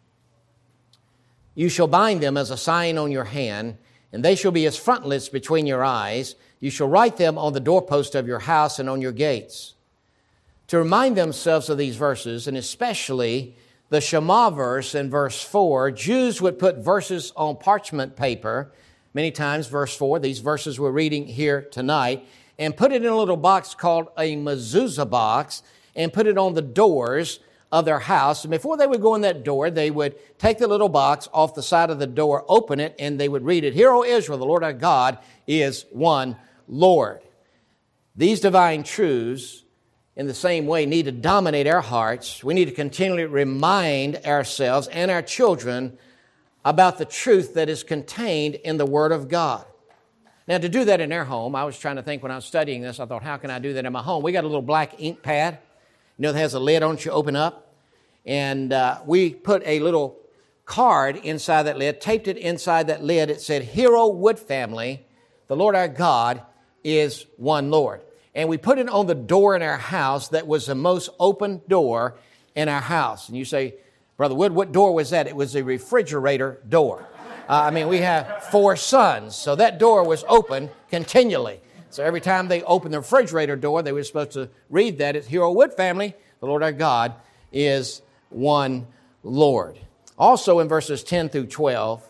Speaker 2: You shall bind them as a sign on your hand, and they shall be as frontlets between your eyes. You shall write them on the doorpost of your house and on your gates. To remind themselves of these verses, and especially the Shema verse in verse four, Jews would put verses on parchment paper, many times verse four, these verses we're reading here tonight, and put it in a little box called a mezuzah box, and put it on the doors of their house. And before they would go in that door, they would take the little box off the side of the door, open it, and they would read it, Hear, O Israel, the Lord our God is one Lord. These divine truths, in the same way, need to dominate our hearts. We need to continually remind ourselves and our children about the truth that is contained in the Word of God. Now, to do that in our home, I was trying to think when I was studying this, I thought, how can I do that in my home? We got a little black ink pad, you know, that has a lid on it you open up. And uh, we put a little card inside that lid, taped it inside that lid. It said, Hear, O Wood family, the Lord our God is one Lord. And we put it on the door in our house that was the most open door in our house. And you say, Brother Wood, what door was that? It was a refrigerator door. Uh, I mean, we have four sons, so that door was open continually. So every time they opened the refrigerator door, they were supposed to read that. It's Hear, O Wood family, the Lord our God is one Lord. Also in verses ten through twelve,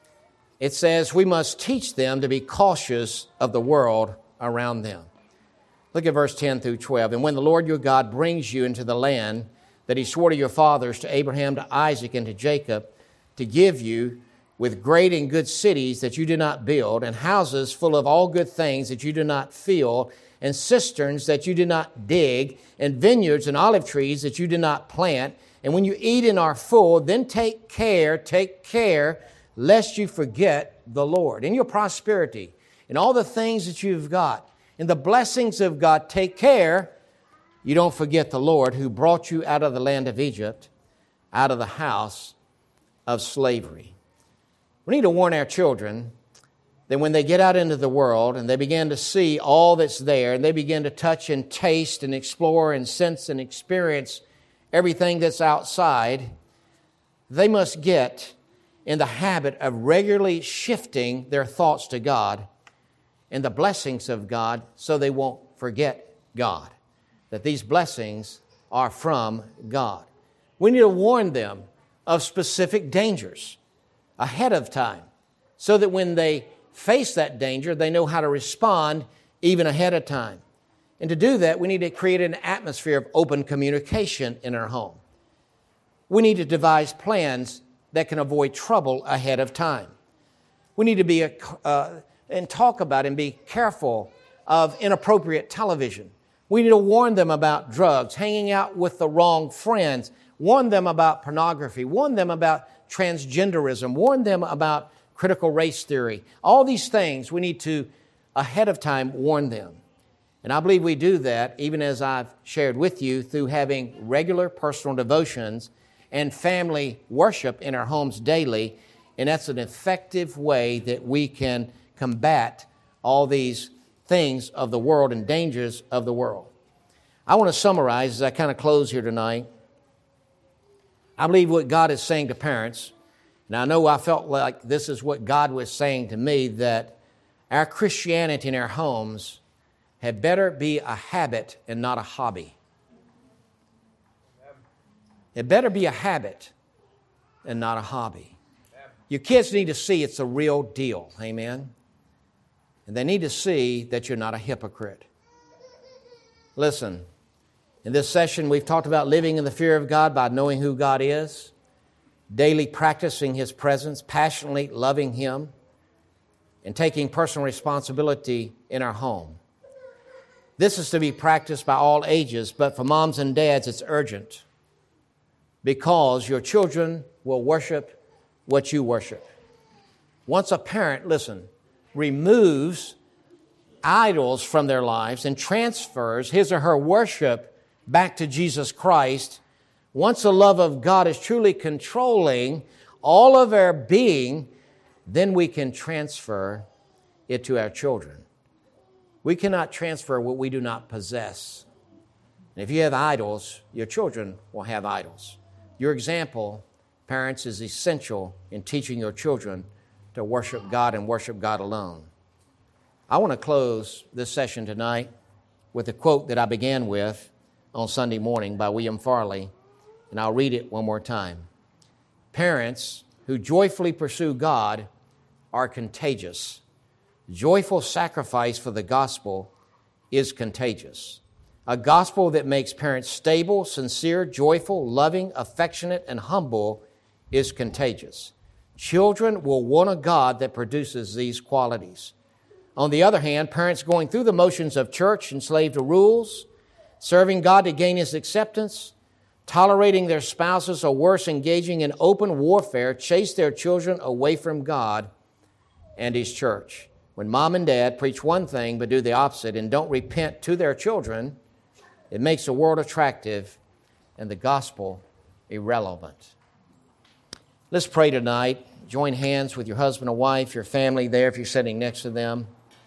Speaker 2: it says we must teach them to be cautious of the world around them. Look at verse ten through twelve. And when the Lord your God brings you into the land that He swore to your fathers, to Abraham, to Isaac, and to Jacob, to give you with great and good cities that you do not build, and houses full of all good things that you do not fill, and cisterns that you do not dig, and vineyards and olive trees that you do not plant, and when you eat and are full, then take care, take care, lest you forget the Lord. In your prosperity, in all the things that you've got, in the blessings of God, take care you don't forget the Lord who brought you out of the land of Egypt, out of the house of slavery. We need to warn our children that when they get out into the world and they begin to see all that's there, and they begin to touch and taste and explore and sense and experience everything that's outside, they must get in the habit of regularly shifting their thoughts to God and the blessings of God so they won't forget God, that these blessings are from God. We need to warn them of specific dangers ahead of time, so that when they face that danger, they know how to respond even ahead of time. And to do that, we need to create an atmosphere of open communication in our home. We need to devise plans that can avoid trouble ahead of time. We need to be a, uh, and talk about and be careful of inappropriate television. We need to warn them about drugs, hanging out with the wrong friends, warn them about pornography, warn them about transgenderism, warn them about critical race theory. All these things we need to, ahead of time, warn them. And I believe we do that, even as I've shared with you, through having regular personal devotions and family worship in our homes daily. And that's an effective way that we can combat all these things of the world and dangers of the world. I want to summarize as I kind of close here tonight. I believe what God is saying to parents, and I know I felt like this is what God was saying to me, that our Christianity in our homes had better be a habit and not a hobby. It better be a habit and not a hobby. Your kids need to see it's a real deal. Amen. And they need to see that you're not a hypocrite. Listen, in this session we've talked about living in the fear of God by knowing who God is, daily practicing His presence, passionately loving Him, and taking personal responsibility in our home. This is to be practiced by all ages, but for moms and dads it's urgent, because your children will worship what you worship. Once a parent, listen, removes idols from their lives and transfers his or her worship back to Jesus Christ, once the love of God is truly controlling all of our being, then we can transfer it to our children. We cannot transfer what we do not possess. And if you have idols, your children will have idols. Your example, parents, is essential in teaching your children to worship God and worship God alone. I want to close this session tonight with a quote that I began with on Sunday morning by William Farley, and I'll read it one more time. Parents who joyfully pursue God are contagious. Joyful sacrifice for the gospel is contagious. A gospel that makes parents stable, sincere, joyful, loving, affectionate, and humble is contagious. Children will want a God that produces these qualities. On the other hand, parents going through the motions of church, enslaved to rules, serving God to gain His acceptance, tolerating their spouses, or worse, engaging in open warfare, chase their children away from God and His church. When mom and dad preach one thing but do the opposite and don't repent to their children, it makes the world attractive and the gospel irrelevant. Let's pray tonight. Join hands with your husband or wife, your family there if you're sitting next to them.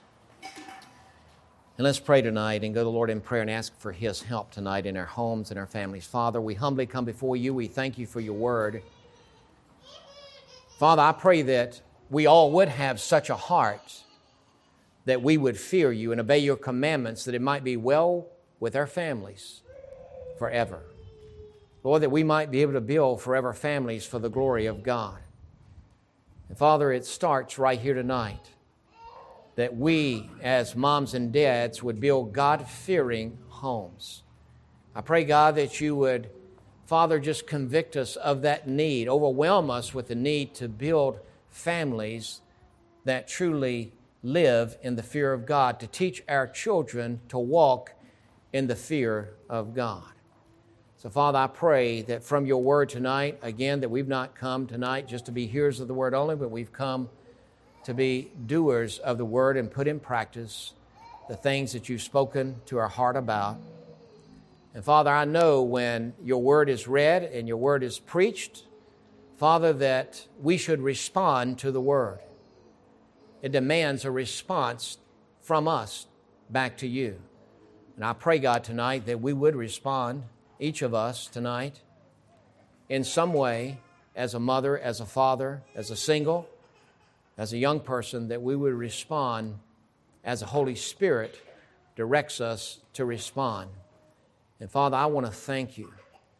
Speaker 2: And let's pray tonight and go to the Lord in prayer and ask for His help tonight in our homes and our families. Father, we humbly come before You. We thank You for Your word. Father, I pray that we all would have such a heart that we would fear You and obey Your commandments, that it might be well with our families forever. Lord, that we might be able to build forever families for the glory of God. And Father, it starts right here tonight, that we as moms and dads would build God-fearing homes. I pray, God, that You would, Father, just convict us of that need, overwhelm us with the need to build families that truly live in the fear of God, to teach our children to walk in the fear of God. So, Father, I pray that from Your word tonight, again, that we've not come tonight just to be hearers of the word only, but we've come to be doers of the word and put in practice the things that You've spoken to our heart about. And, Father, I know when Your word is read and Your word is preached, Father, that we should respond to the word. It demands a response from us back to You. And I pray, God, tonight that we would respond, each of us tonight, in some way, as a mother, as a father, as a single, as a young person, that we would respond as the Holy Spirit directs us to respond. And Father, I want to thank You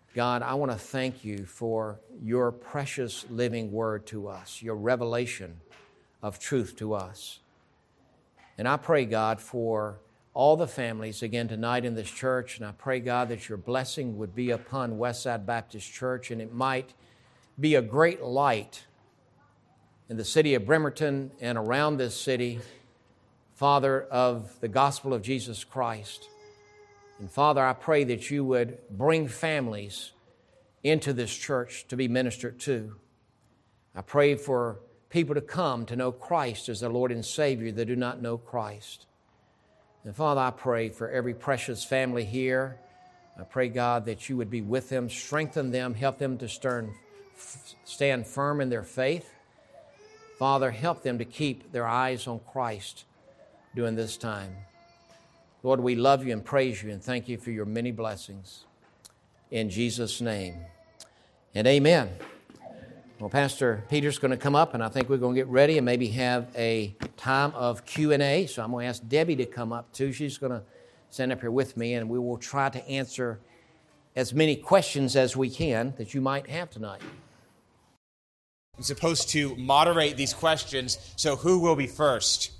Speaker 2: God, I want to thank you for your precious living word to us, your revelation of truth to us. And I pray, God, for all the families again tonight in this church, and I pray, God, that your blessing would be upon Westside Baptist Church, and it might be a great light in the city of Bremerton and around this city, Father, of the gospel of Jesus Christ. And Father, I pray that you would bring families into this church to be ministered to. I pray for people to come to know Christ as their Lord and Savior that do not know Christ. And Father, I pray for every precious family here. I pray, God, that you would be with them, strengthen them, help them to stern, stand firm in their faith. Father, help them to keep their eyes on Christ during this time. Lord, we love you and praise you and thank you for your many blessings. In Jesus' name. And amen. Well, Pastor Peter's going to come up, and I think we're going to get ready and maybe have a time of Q and A. So I'm going to ask Debbie to come up, too. She's going to stand up here with me, and we will try to answer as many questions as we can that you might have tonight.
Speaker 4: I'm supposed to moderate these questions, so who will be first?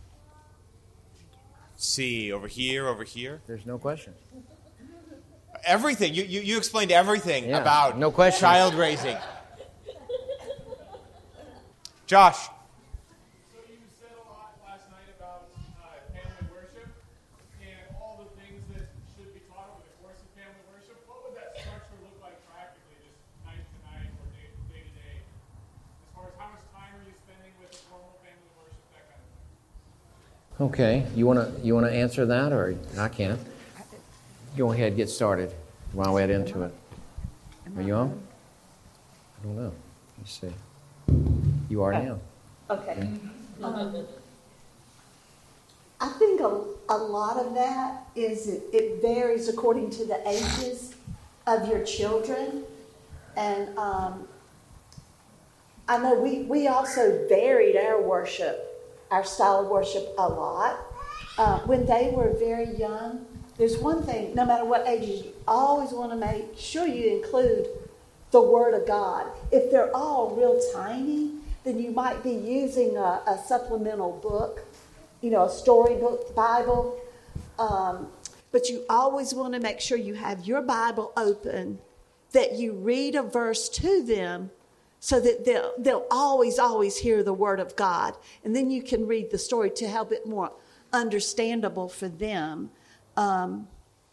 Speaker 4: Let's see, over here, over here.
Speaker 2: There's no question.
Speaker 4: Everything. You you, you explained everything
Speaker 2: Yeah,
Speaker 4: about
Speaker 2: no questions.
Speaker 4: child raising. Josh.
Speaker 5: So you said a lot last night about uh, family worship and all the things that should be taught over the course of family worship. What would that structure look like practically, just night to night or day, day to day? As far as how much time are you spending with the formal family worship, that kind of thing?
Speaker 2: Okay, you want to you want to answer that, or I can? Go ahead, get started while we head into it. Are you on? I don't know. Let's see. You are now.
Speaker 3: Okay. Um, I think a, a lot of that is it, it varies according to the ages of your children. And um, I know we, we also varied our worship, our style of worship a lot. Uh, when they were very young, there's one thing, no matter what ages, you always want to make sure you include the Word of God. If they're all real tiny, then you might be using a, a supplemental book, you know, a storybook Bible. Um, but you always want to make sure you have your Bible open, that you read a verse to them so that they'll, they'll always, always hear the Word of God. And then you can read the story to help it more understandable for them. Um,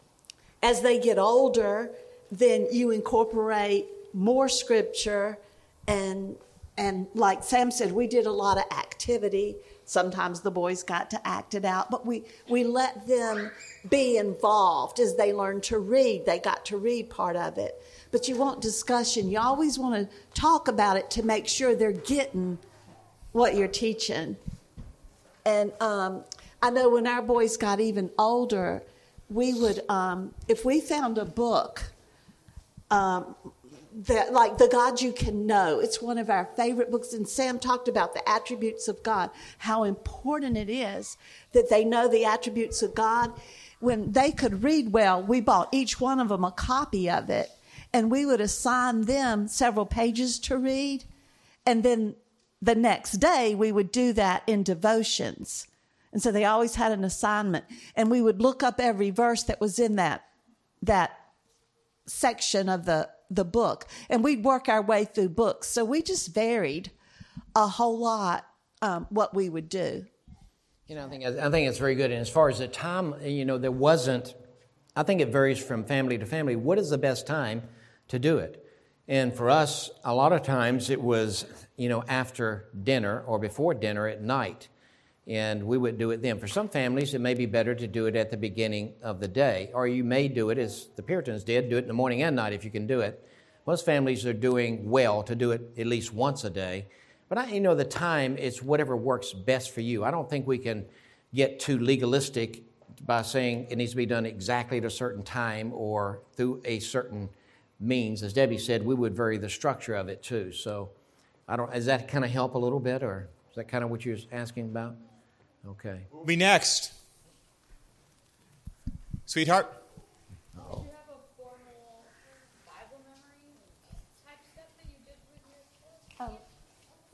Speaker 3: as they get older, then you incorporate more scripture and And like Sam said, we did a lot of activity. Sometimes the boys got to act it out, but we, we let them be involved as they learned to read. They got to read part of it. But you want discussion. You always want to talk about it to make sure they're getting what you're teaching. And um, I know when our boys got even older, we would, um, if we found a book, um, that, like The God You Can Know. It's one of our favorite books. And Sam talked about the attributes of God, how important it is that they know the attributes of God. When they could read well, we bought each one of them a copy of it. And we would assign them several pages to read. And then the next day, we would do that in devotions. And so they always had an assignment. And we would look up every verse that was in that, that section of the the book, and we'd work our way through books. So we just varied a whole lot um, what we would do.
Speaker 2: You know, I think I think it's very good. And as far as the time, you know, there wasn't. I think it varies from family to family. What is the best time to do it? And for us, a lot of times it was, you know, after dinner or before dinner at night, and we would do it then. For some families, it may be better to do it at the beginning of the day, or you may do it as the Puritans did, do it in the morning and night if you can do it. Most families are doing well to do it at least once a day. But, I, you know, the time is whatever works best for you. I don't think we can get too legalistic by saying it needs to be done exactly at a certain time or through a certain means. As Debbie said, we would vary the structure of it too. So, I don't. Does that kind of help a little bit, or is that kind of what you're asking about? Okay.
Speaker 4: Who'll be next? Sweetheart?
Speaker 2: Uh-oh.
Speaker 6: Do you have a formal Bible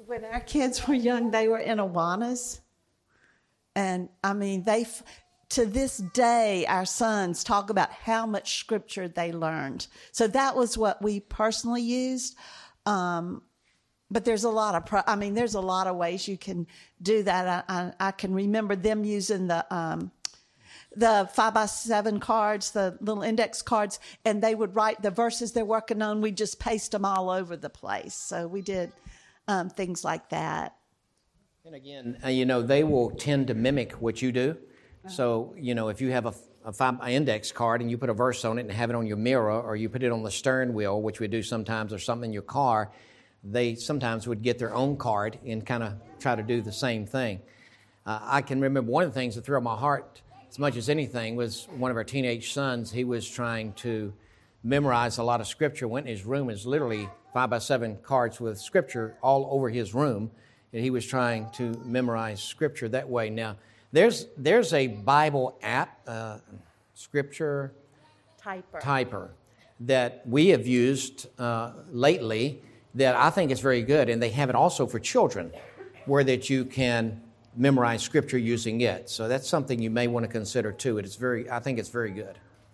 Speaker 3: When our kids were young, they were in Awanas. And, I mean, they, to this day, our sons talk about how much scripture they learned. So that was what we personally used. Um, but there's a lot of, pro- I mean, there's a lot of ways you can do that. I, I, I can remember them using the, um, the five by seven cards, the little index cards, and they would write the verses they're working on. We just paste them all over the place. So we did um, things like that.
Speaker 2: And again, uh, you know, they will tend to mimic what you do. Uh-huh. So, you know, if you have a, a five by index card and you put a verse on it and have it on your mirror, or you put it on the steering wheel, which we do sometimes, or something in your car, they sometimes would get their own card and kind of try to do the same thing. Uh, I can remember one of the things that thrilled my heart as much as anything was one of our teenage sons. He was trying to memorize a lot of scripture, went in his room, is literally five by seven cards with scripture all over his room, and he was trying to memorize scripture that way. Now, there's there's a Bible app, uh, scripture
Speaker 3: Typer.
Speaker 2: Typer, that we have used uh, lately that I think is very good, and they have it also for children, where that you can memorize scripture using it. So that's something you may want to consider too. It is very, I think it's very good.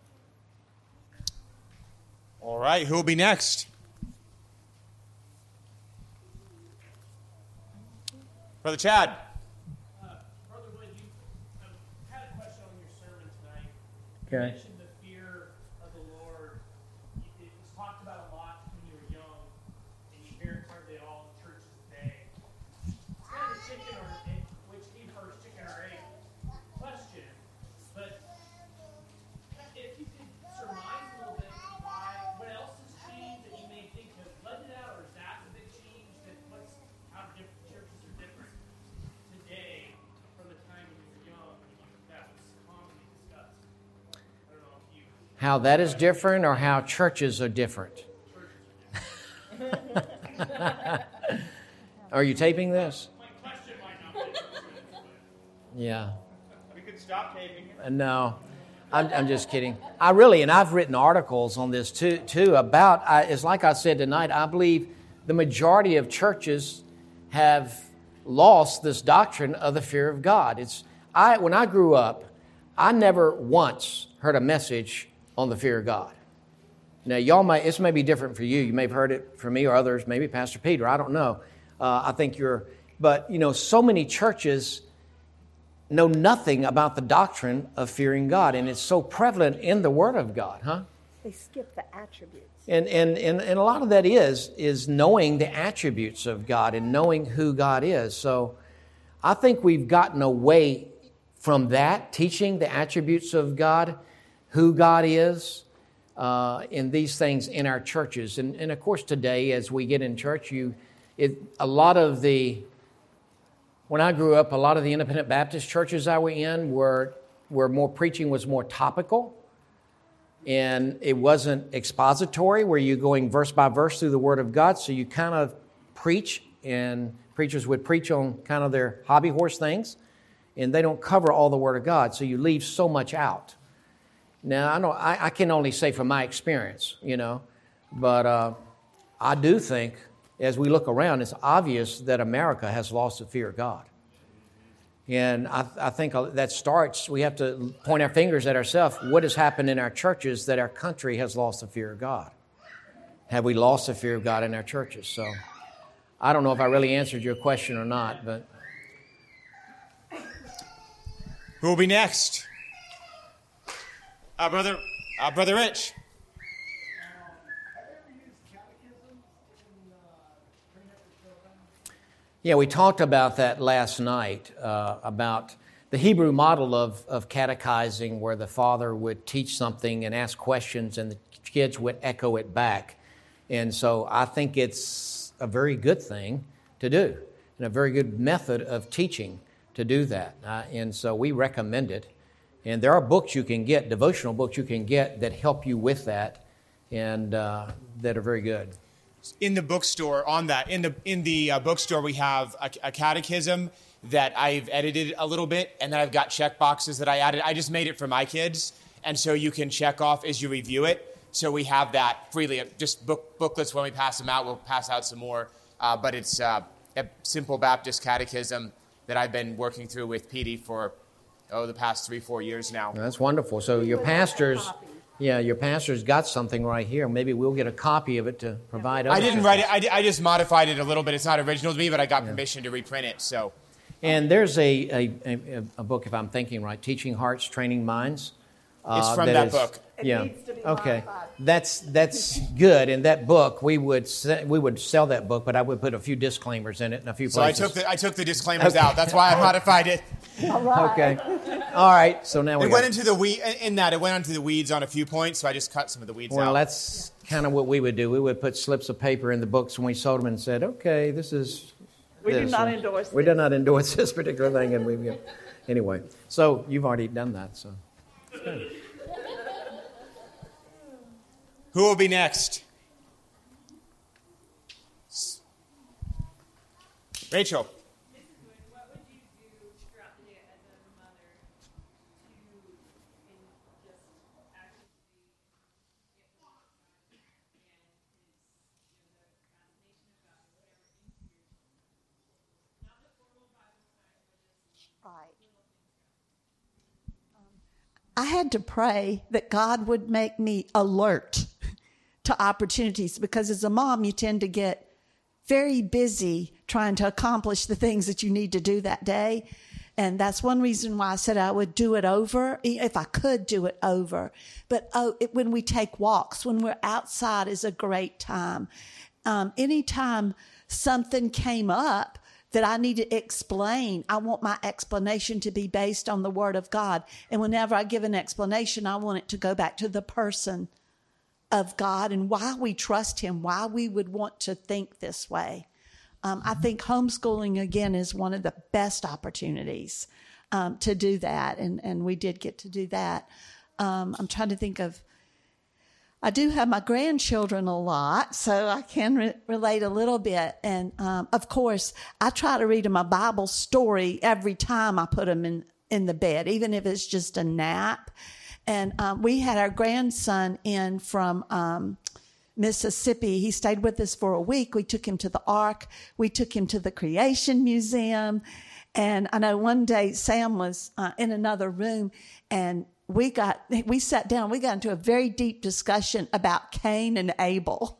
Speaker 4: All right, who will be next? Brother Chad.
Speaker 5: Uh, Brother Wood, you um, had a question on your sermon tonight.
Speaker 2: Okay.
Speaker 5: You mentioned the fear of the Lord. It was talked about a lot when you were young, and you hear it hardly at all in churches today. It's kind of a chicken or egg, which came first, chicken or egg question. But if you could surmise a little bit why, what else has changed that you may think has led to that, or is that the big change? That what's how different churches are different today from the time when you were young when you, that was commonly discussed? I don't know if you.
Speaker 2: How that is different, or how churches are different? Are you taping this?
Speaker 5: My question might not make sense, but
Speaker 2: Yeah.
Speaker 4: We could stop taping it.
Speaker 2: Uh, No, I'm, I'm just kidding. I really, and I've written articles on this too, too about, I, it's like I said tonight, I believe the majority of churches have lost this doctrine of the fear of God. It's I when I grew up, I never once heard a message on the fear of God. Now, y'all may, this may be different for you. You may have heard it from me or others, maybe Pastor Peter, I don't know. Uh, I think you're, but, you know, so many churches know nothing about the doctrine of fearing God, and it's so prevalent in the Word of God, huh?
Speaker 3: They skip the attributes.
Speaker 2: And, and, and, and a lot of that is, is knowing the attributes of God and knowing who God is. So I think we've gotten away from that, teaching the attributes of God, who God is, uh, in these things in our churches. And, and of course, today, as we get in church, you, it, a lot of the, when I grew up, a lot of the independent Baptist churches I were in were, where more preaching was more topical. And it wasn't expository, where you're going verse by verse through the Word of God. So you kind of preach, and preachers would preach on kind of their hobby horse things, and they don't cover all the Word of God. So you leave so much out. Now, I know I, I can only say from my experience, you know, but uh, I do think, as we look around, it's obvious that America has lost the fear of God. And I, I think that starts, we have to point our fingers at ourselves. What has happened in our churches that our country has lost the fear of God? Have we lost the fear of God in our churches? So I don't know if I really answered your question or not, but.
Speaker 4: Who will be next? Uh, brother, uh, Brother Rich.
Speaker 2: Yeah, we talked about that last night, uh, about the Hebrew model of, of catechizing, where the father would teach something and ask questions and the kids would echo it back. And so I think it's a very good thing to do and a very good method of teaching to do that. Uh, and so we recommend it. And there are books you can get, devotional books you can get that help you with that and uh, that are very good.
Speaker 4: In the bookstore, on that, in the in the uh, bookstore, we have a, a catechism that I've edited a little bit, and then I've got check boxes that I added. I just made it for my kids, and so you can check off as you review it. So we have that freely. Just book booklets when we pass them out. We'll pass out some more, uh, but it's uh, a simple Baptist catechism that I've been working through with Petey for, oh, the past three, four years now.
Speaker 2: That's wonderful. So your pastors, yeah, your pastor's got something right here. Maybe we'll get a copy of it to provide us.
Speaker 4: I didn't write it. I, di- I just modified it a little bit. It's not original to me, but I got permission to reprint it. So,
Speaker 2: and there's a a, a, a book, if I'm thinking right, Teaching Hearts, Training Minds. Uh,
Speaker 4: it's from that,
Speaker 2: is,
Speaker 4: book.
Speaker 3: It
Speaker 2: yeah.
Speaker 3: needs to be
Speaker 2: okay.
Speaker 3: modified.
Speaker 2: That's that's good. And that book, we would se- we would sell that book, but I would put a few disclaimers in it and a few
Speaker 4: So I
Speaker 2: places.
Speaker 4: took the I took the disclaimers out. That's why I modified it.
Speaker 3: All right.
Speaker 2: Okay. All right. So now we
Speaker 4: It
Speaker 2: got-
Speaker 4: went into the weed in that it went into the weeds on a few points, so I just cut some of the weeds
Speaker 2: Well,
Speaker 4: out.
Speaker 2: that's kind of what we would do. We would put slips of paper in the books when we sold them and said, "Okay, this is."
Speaker 3: We do
Speaker 2: this.
Speaker 3: not
Speaker 2: And
Speaker 3: endorse
Speaker 2: We
Speaker 3: this.
Speaker 2: do not endorse this particular thing, and we anyway. So you've already done that. So
Speaker 4: Who will be next? Rachel.
Speaker 6: What would you do throughout the day as a mother to in just actively get the love of God and his, you know, the fascination of God or whatever into your children? Not the formal Bible time, but just
Speaker 3: Right. I had to pray that God would make me alert to opportunities, because as a mom, you tend to get very busy trying to accomplish the things that you need to do that day. And that's one reason why I said I would do it over, if I could do it over. But oh, it, when we take walks, when we're outside is a great time. Um, anytime something came up that I need to explain, I want my explanation to be based on the Word of God. And whenever I give an explanation, I want it to go back to the person of God and why we trust Him, why we would want to think this way. Um, I think homeschooling, again, is one of the best opportunities um, to do that. And, and we did get to do that. Um, I'm trying to think of, I do have my grandchildren a lot, so I can re- relate a little bit. And, um, of course, I try to read them a Bible story every time I put them in, in the bed, even if it's just a nap. And um, we had our grandson in from um, Mississippi. He stayed with us for a week. We took him to the Ark. We took him to the Creation Museum. And I know one day Sam was uh, in another room, and we got we sat down. We got into a very deep discussion about Cain and Abel.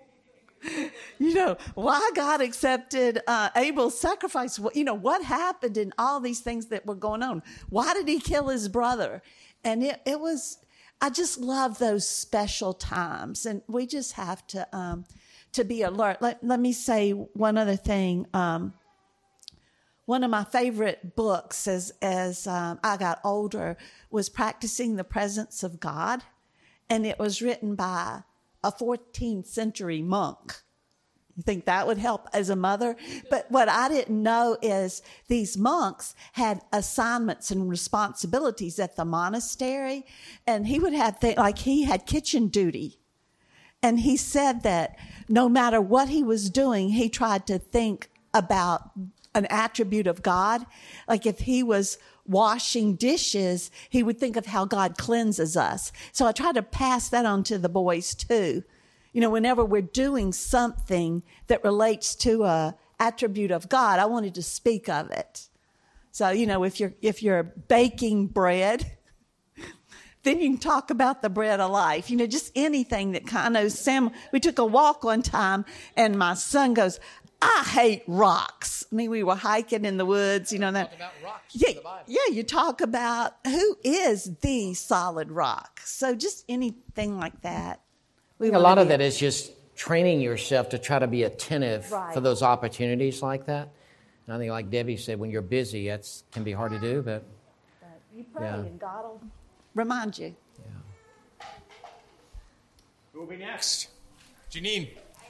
Speaker 3: You know, why God accepted uh, Abel's sacrifice. You know, what happened and all these things that were going on. Why did he kill his brother? And it, it was, I just love those special times. And we just have to um, to be alert. Let, let me say one other thing. Um, one of my favorite books as, as um, I got older was Practicing the Presence of God. And it was written by a fourteenth century monk. You think that would help as a mother? But what I didn't know is these monks had assignments and responsibilities at the monastery. And he would have things like he had kitchen duty. And he said that no matter what he was doing, he tried to think about an attribute of God. Like if he was washing dishes, he would think of how God cleanses us. So I try to pass that on to the boys too. You know, whenever we're doing something that relates to a attribute of God, I wanted to speak of it. So, you know, if you're if you're baking bread, then you can talk about the bread of life. You know, just anything that kind of, Sam, we took a walk one time and my son goes, I hate rocks. I mean, we were hiking in the woods, you know, that.
Speaker 2: Talk about rocks
Speaker 3: Yeah,
Speaker 2: in the Bible.
Speaker 3: yeah, you talk about who is the solid rock. So just anything like that. We
Speaker 2: A
Speaker 3: wanna
Speaker 2: lot of
Speaker 3: be-
Speaker 2: that is just training yourself to try to be attentive
Speaker 3: Right.
Speaker 2: for those opportunities like that. And I think, like Debbie said, when you're busy, that can be hard to do, but
Speaker 3: You pray
Speaker 2: Yeah.
Speaker 3: and God will remind you.
Speaker 4: Who will be next? Janine.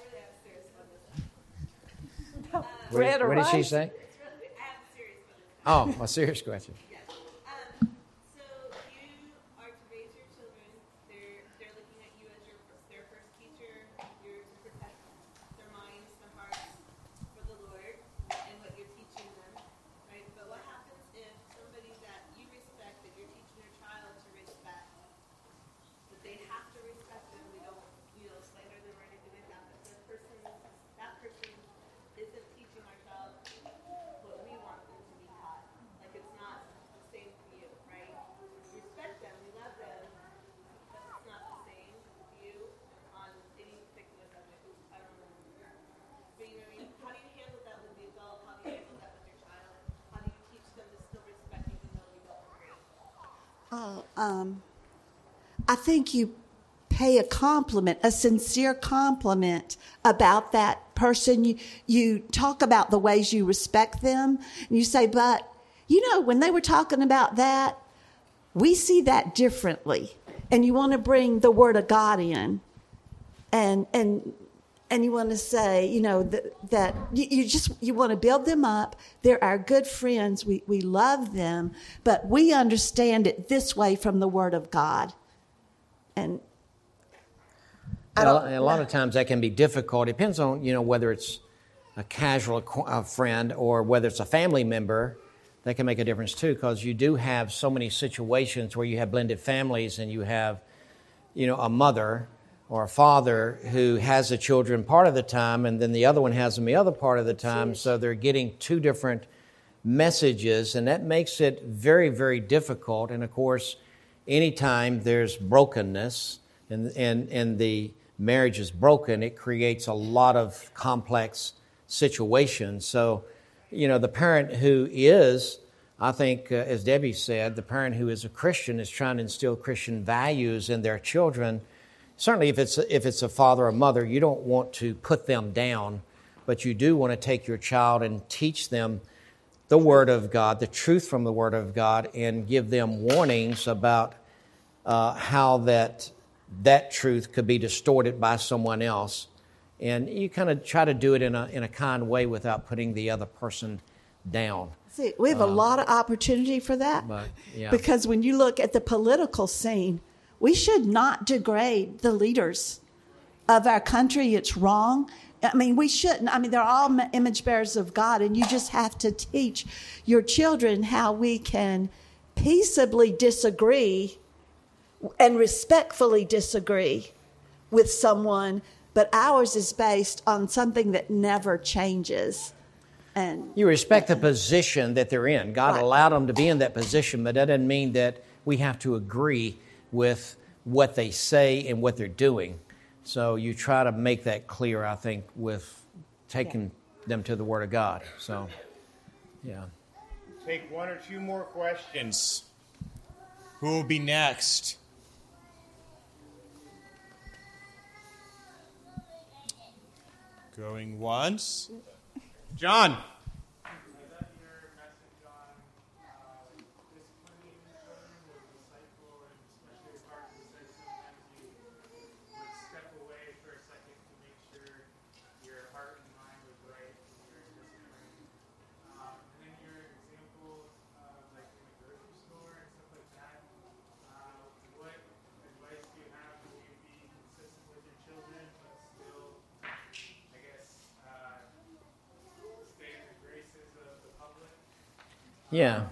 Speaker 3: Bread or
Speaker 2: what did she
Speaker 3: rice?
Speaker 2: say?
Speaker 6: I have a serious question.
Speaker 2: Oh, a serious question.
Speaker 6: Um, so you are to raise your children. They're they're looking at you as your their first teacher. You're to protect their minds, their hearts for the Lord and what you're teaching them, right? But what happens if somebody that you respect, that you're teaching your child to respect, that they have to respect them, they don't, you know, slander them or anything like that, but the person, that person isn't teaching our child
Speaker 3: um, I think you pay a compliment, a sincere compliment about that person. You, you talk about the ways you respect them. And you say, but, you know, when they were talking about that, we see that differently. And you want to bring the Word of God in. And and and you want to say, you know, that, that you, you just, you want to build them up. They're our good friends. We, we love them. But we understand it this way from the Word of God. And I
Speaker 2: Well,
Speaker 3: don't,
Speaker 2: a lot of times that can be difficult. It depends on, you know, whether it's a casual acqu- uh, friend or whether it's a family member. That can make a difference too, because you do have so many situations where you have blended families and you have, you know, a mother or a father who has the children part of the time and then the other one has them the other part of the time. So they're getting two different messages, and that makes it very, very difficult. And of course, anytime there's brokenness and and and the marriage is broken, it creates a lot of complex situations. So, you know, the parent who is, I think, uh, as Debbie said, the parent who is a Christian is trying to instill Christian values in their children. Certainly, if it's if it's a father or mother, you don't want to put them down, but you do want to take your child and teach them the Word of God, the truth from the Word of God, and give them warnings about uh, how that that truth could be distorted by someone else. And you kind of try to do it in a in a kind way without putting the other person down.
Speaker 3: see, we have a
Speaker 2: Um,
Speaker 3: lot of opportunity for that.
Speaker 2: but, yeah.
Speaker 3: Because when you look at the political scene, we should not degrade the leaders of our country. It's wrong. I mean, we shouldn't. I mean, they're all ma- image bearers of God, and you just have to teach your children how we can peaceably disagree and respectfully disagree with someone, but ours is based on something that never changes. And
Speaker 2: You respect the position that they're in. God
Speaker 3: Right.
Speaker 2: allowed them to be in that position, but that doesn't mean that we have to agree with what they say and what they're doing. So you try to make that clear, I think, with taking them to the Word of God. So, yeah.
Speaker 4: Take one or two more questions. Who will be next? Going once. John.
Speaker 2: Yeah.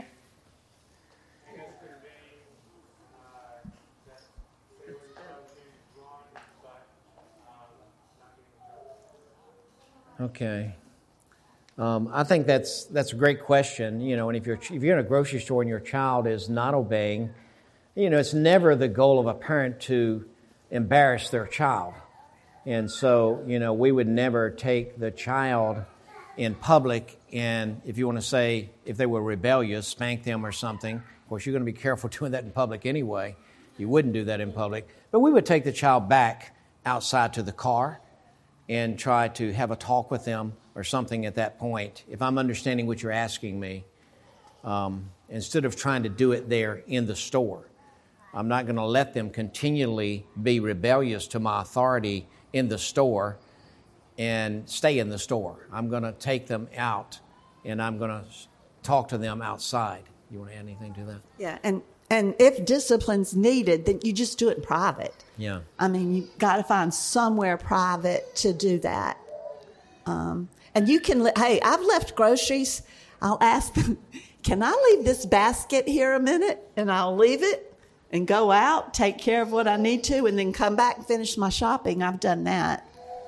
Speaker 2: Okay. Um, I think that's that's a great question. You know, and if you're if you're in a grocery store and your child is not obeying, you know, it's never the goal of a parent to embarrass their child. And so, you know, we would never take the child in public and, if you want to say, if they were rebellious, spank them or something. Of course, you're going to be careful doing that in public anyway. You wouldn't do that in public. But we would take the child back outside to the car and try to have a talk with them or something at that point, if I'm understanding what you're asking me, um, instead of trying to do it there in the store. I'm not going to let them continually be rebellious to my authority in the store and stay in the store. I'm going to take them out, and I'm going to talk to them outside. You want to add anything to that?
Speaker 3: yeah, and and if discipline's needed, then you just do it in private.
Speaker 2: Yeah.
Speaker 3: I mean, you got to find somewhere private to do that. Um, and you can, le- hey, I've left groceries. I'll ask them, can I leave this basket here a minute? And I'll leave it and go out, take care of what I need to, and then come back and finish my shopping. I've done that.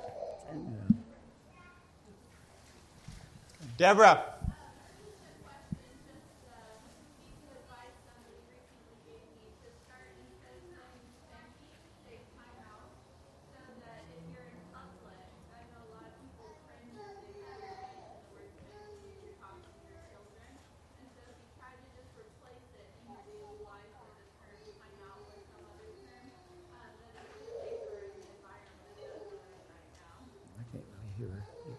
Speaker 4: Deborah.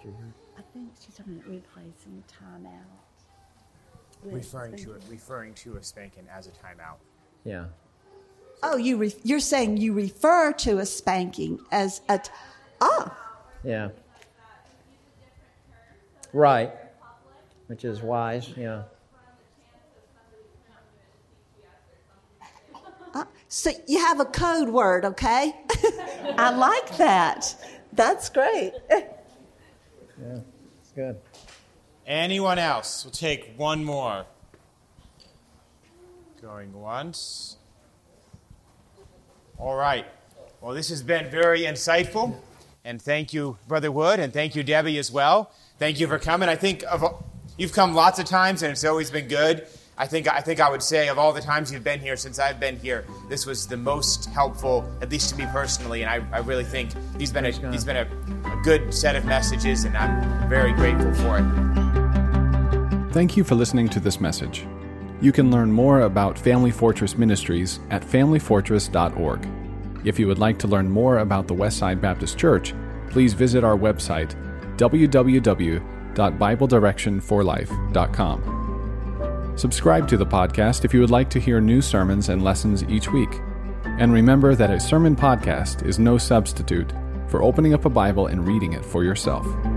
Speaker 3: I think she's talking about replacing timeout. with
Speaker 4: Referring to
Speaker 3: spanking.
Speaker 4: it, referring to a spanking as a timeout.
Speaker 2: Yeah.
Speaker 3: Oh, you re- you're saying you refer to a spanking as a. T- oh,
Speaker 2: Yeah. Right. Which is wise, yeah.
Speaker 3: uh, so you have a code word, okay? I like that. That's great.
Speaker 2: Yeah, it's good.
Speaker 4: Anyone else? We'll take one more. Going once. All right. Well, this has been very insightful. And thank you, Brother Wood, and thank you, Debbie, as well. Thank you for coming. I think of, you've come lots of times, and it's always been good. I think I think I would say of all the times you've been here since I've been here, this was the most helpful, at least to me personally. And I, I really think he's been a he's been a, a good set of messages, and I'm very grateful for it.
Speaker 1: Thank you for listening to this message. You can learn more about Family Fortress Ministries at family fortress dot org. If you would like to learn more about the Westside Baptist Church, please visit our website, w w w dot bible direction for life dot com. Subscribe to the podcast if you would like to hear new sermons and lessons each week. And remember that a sermon podcast is no substitute for opening up a Bible and reading it for yourself.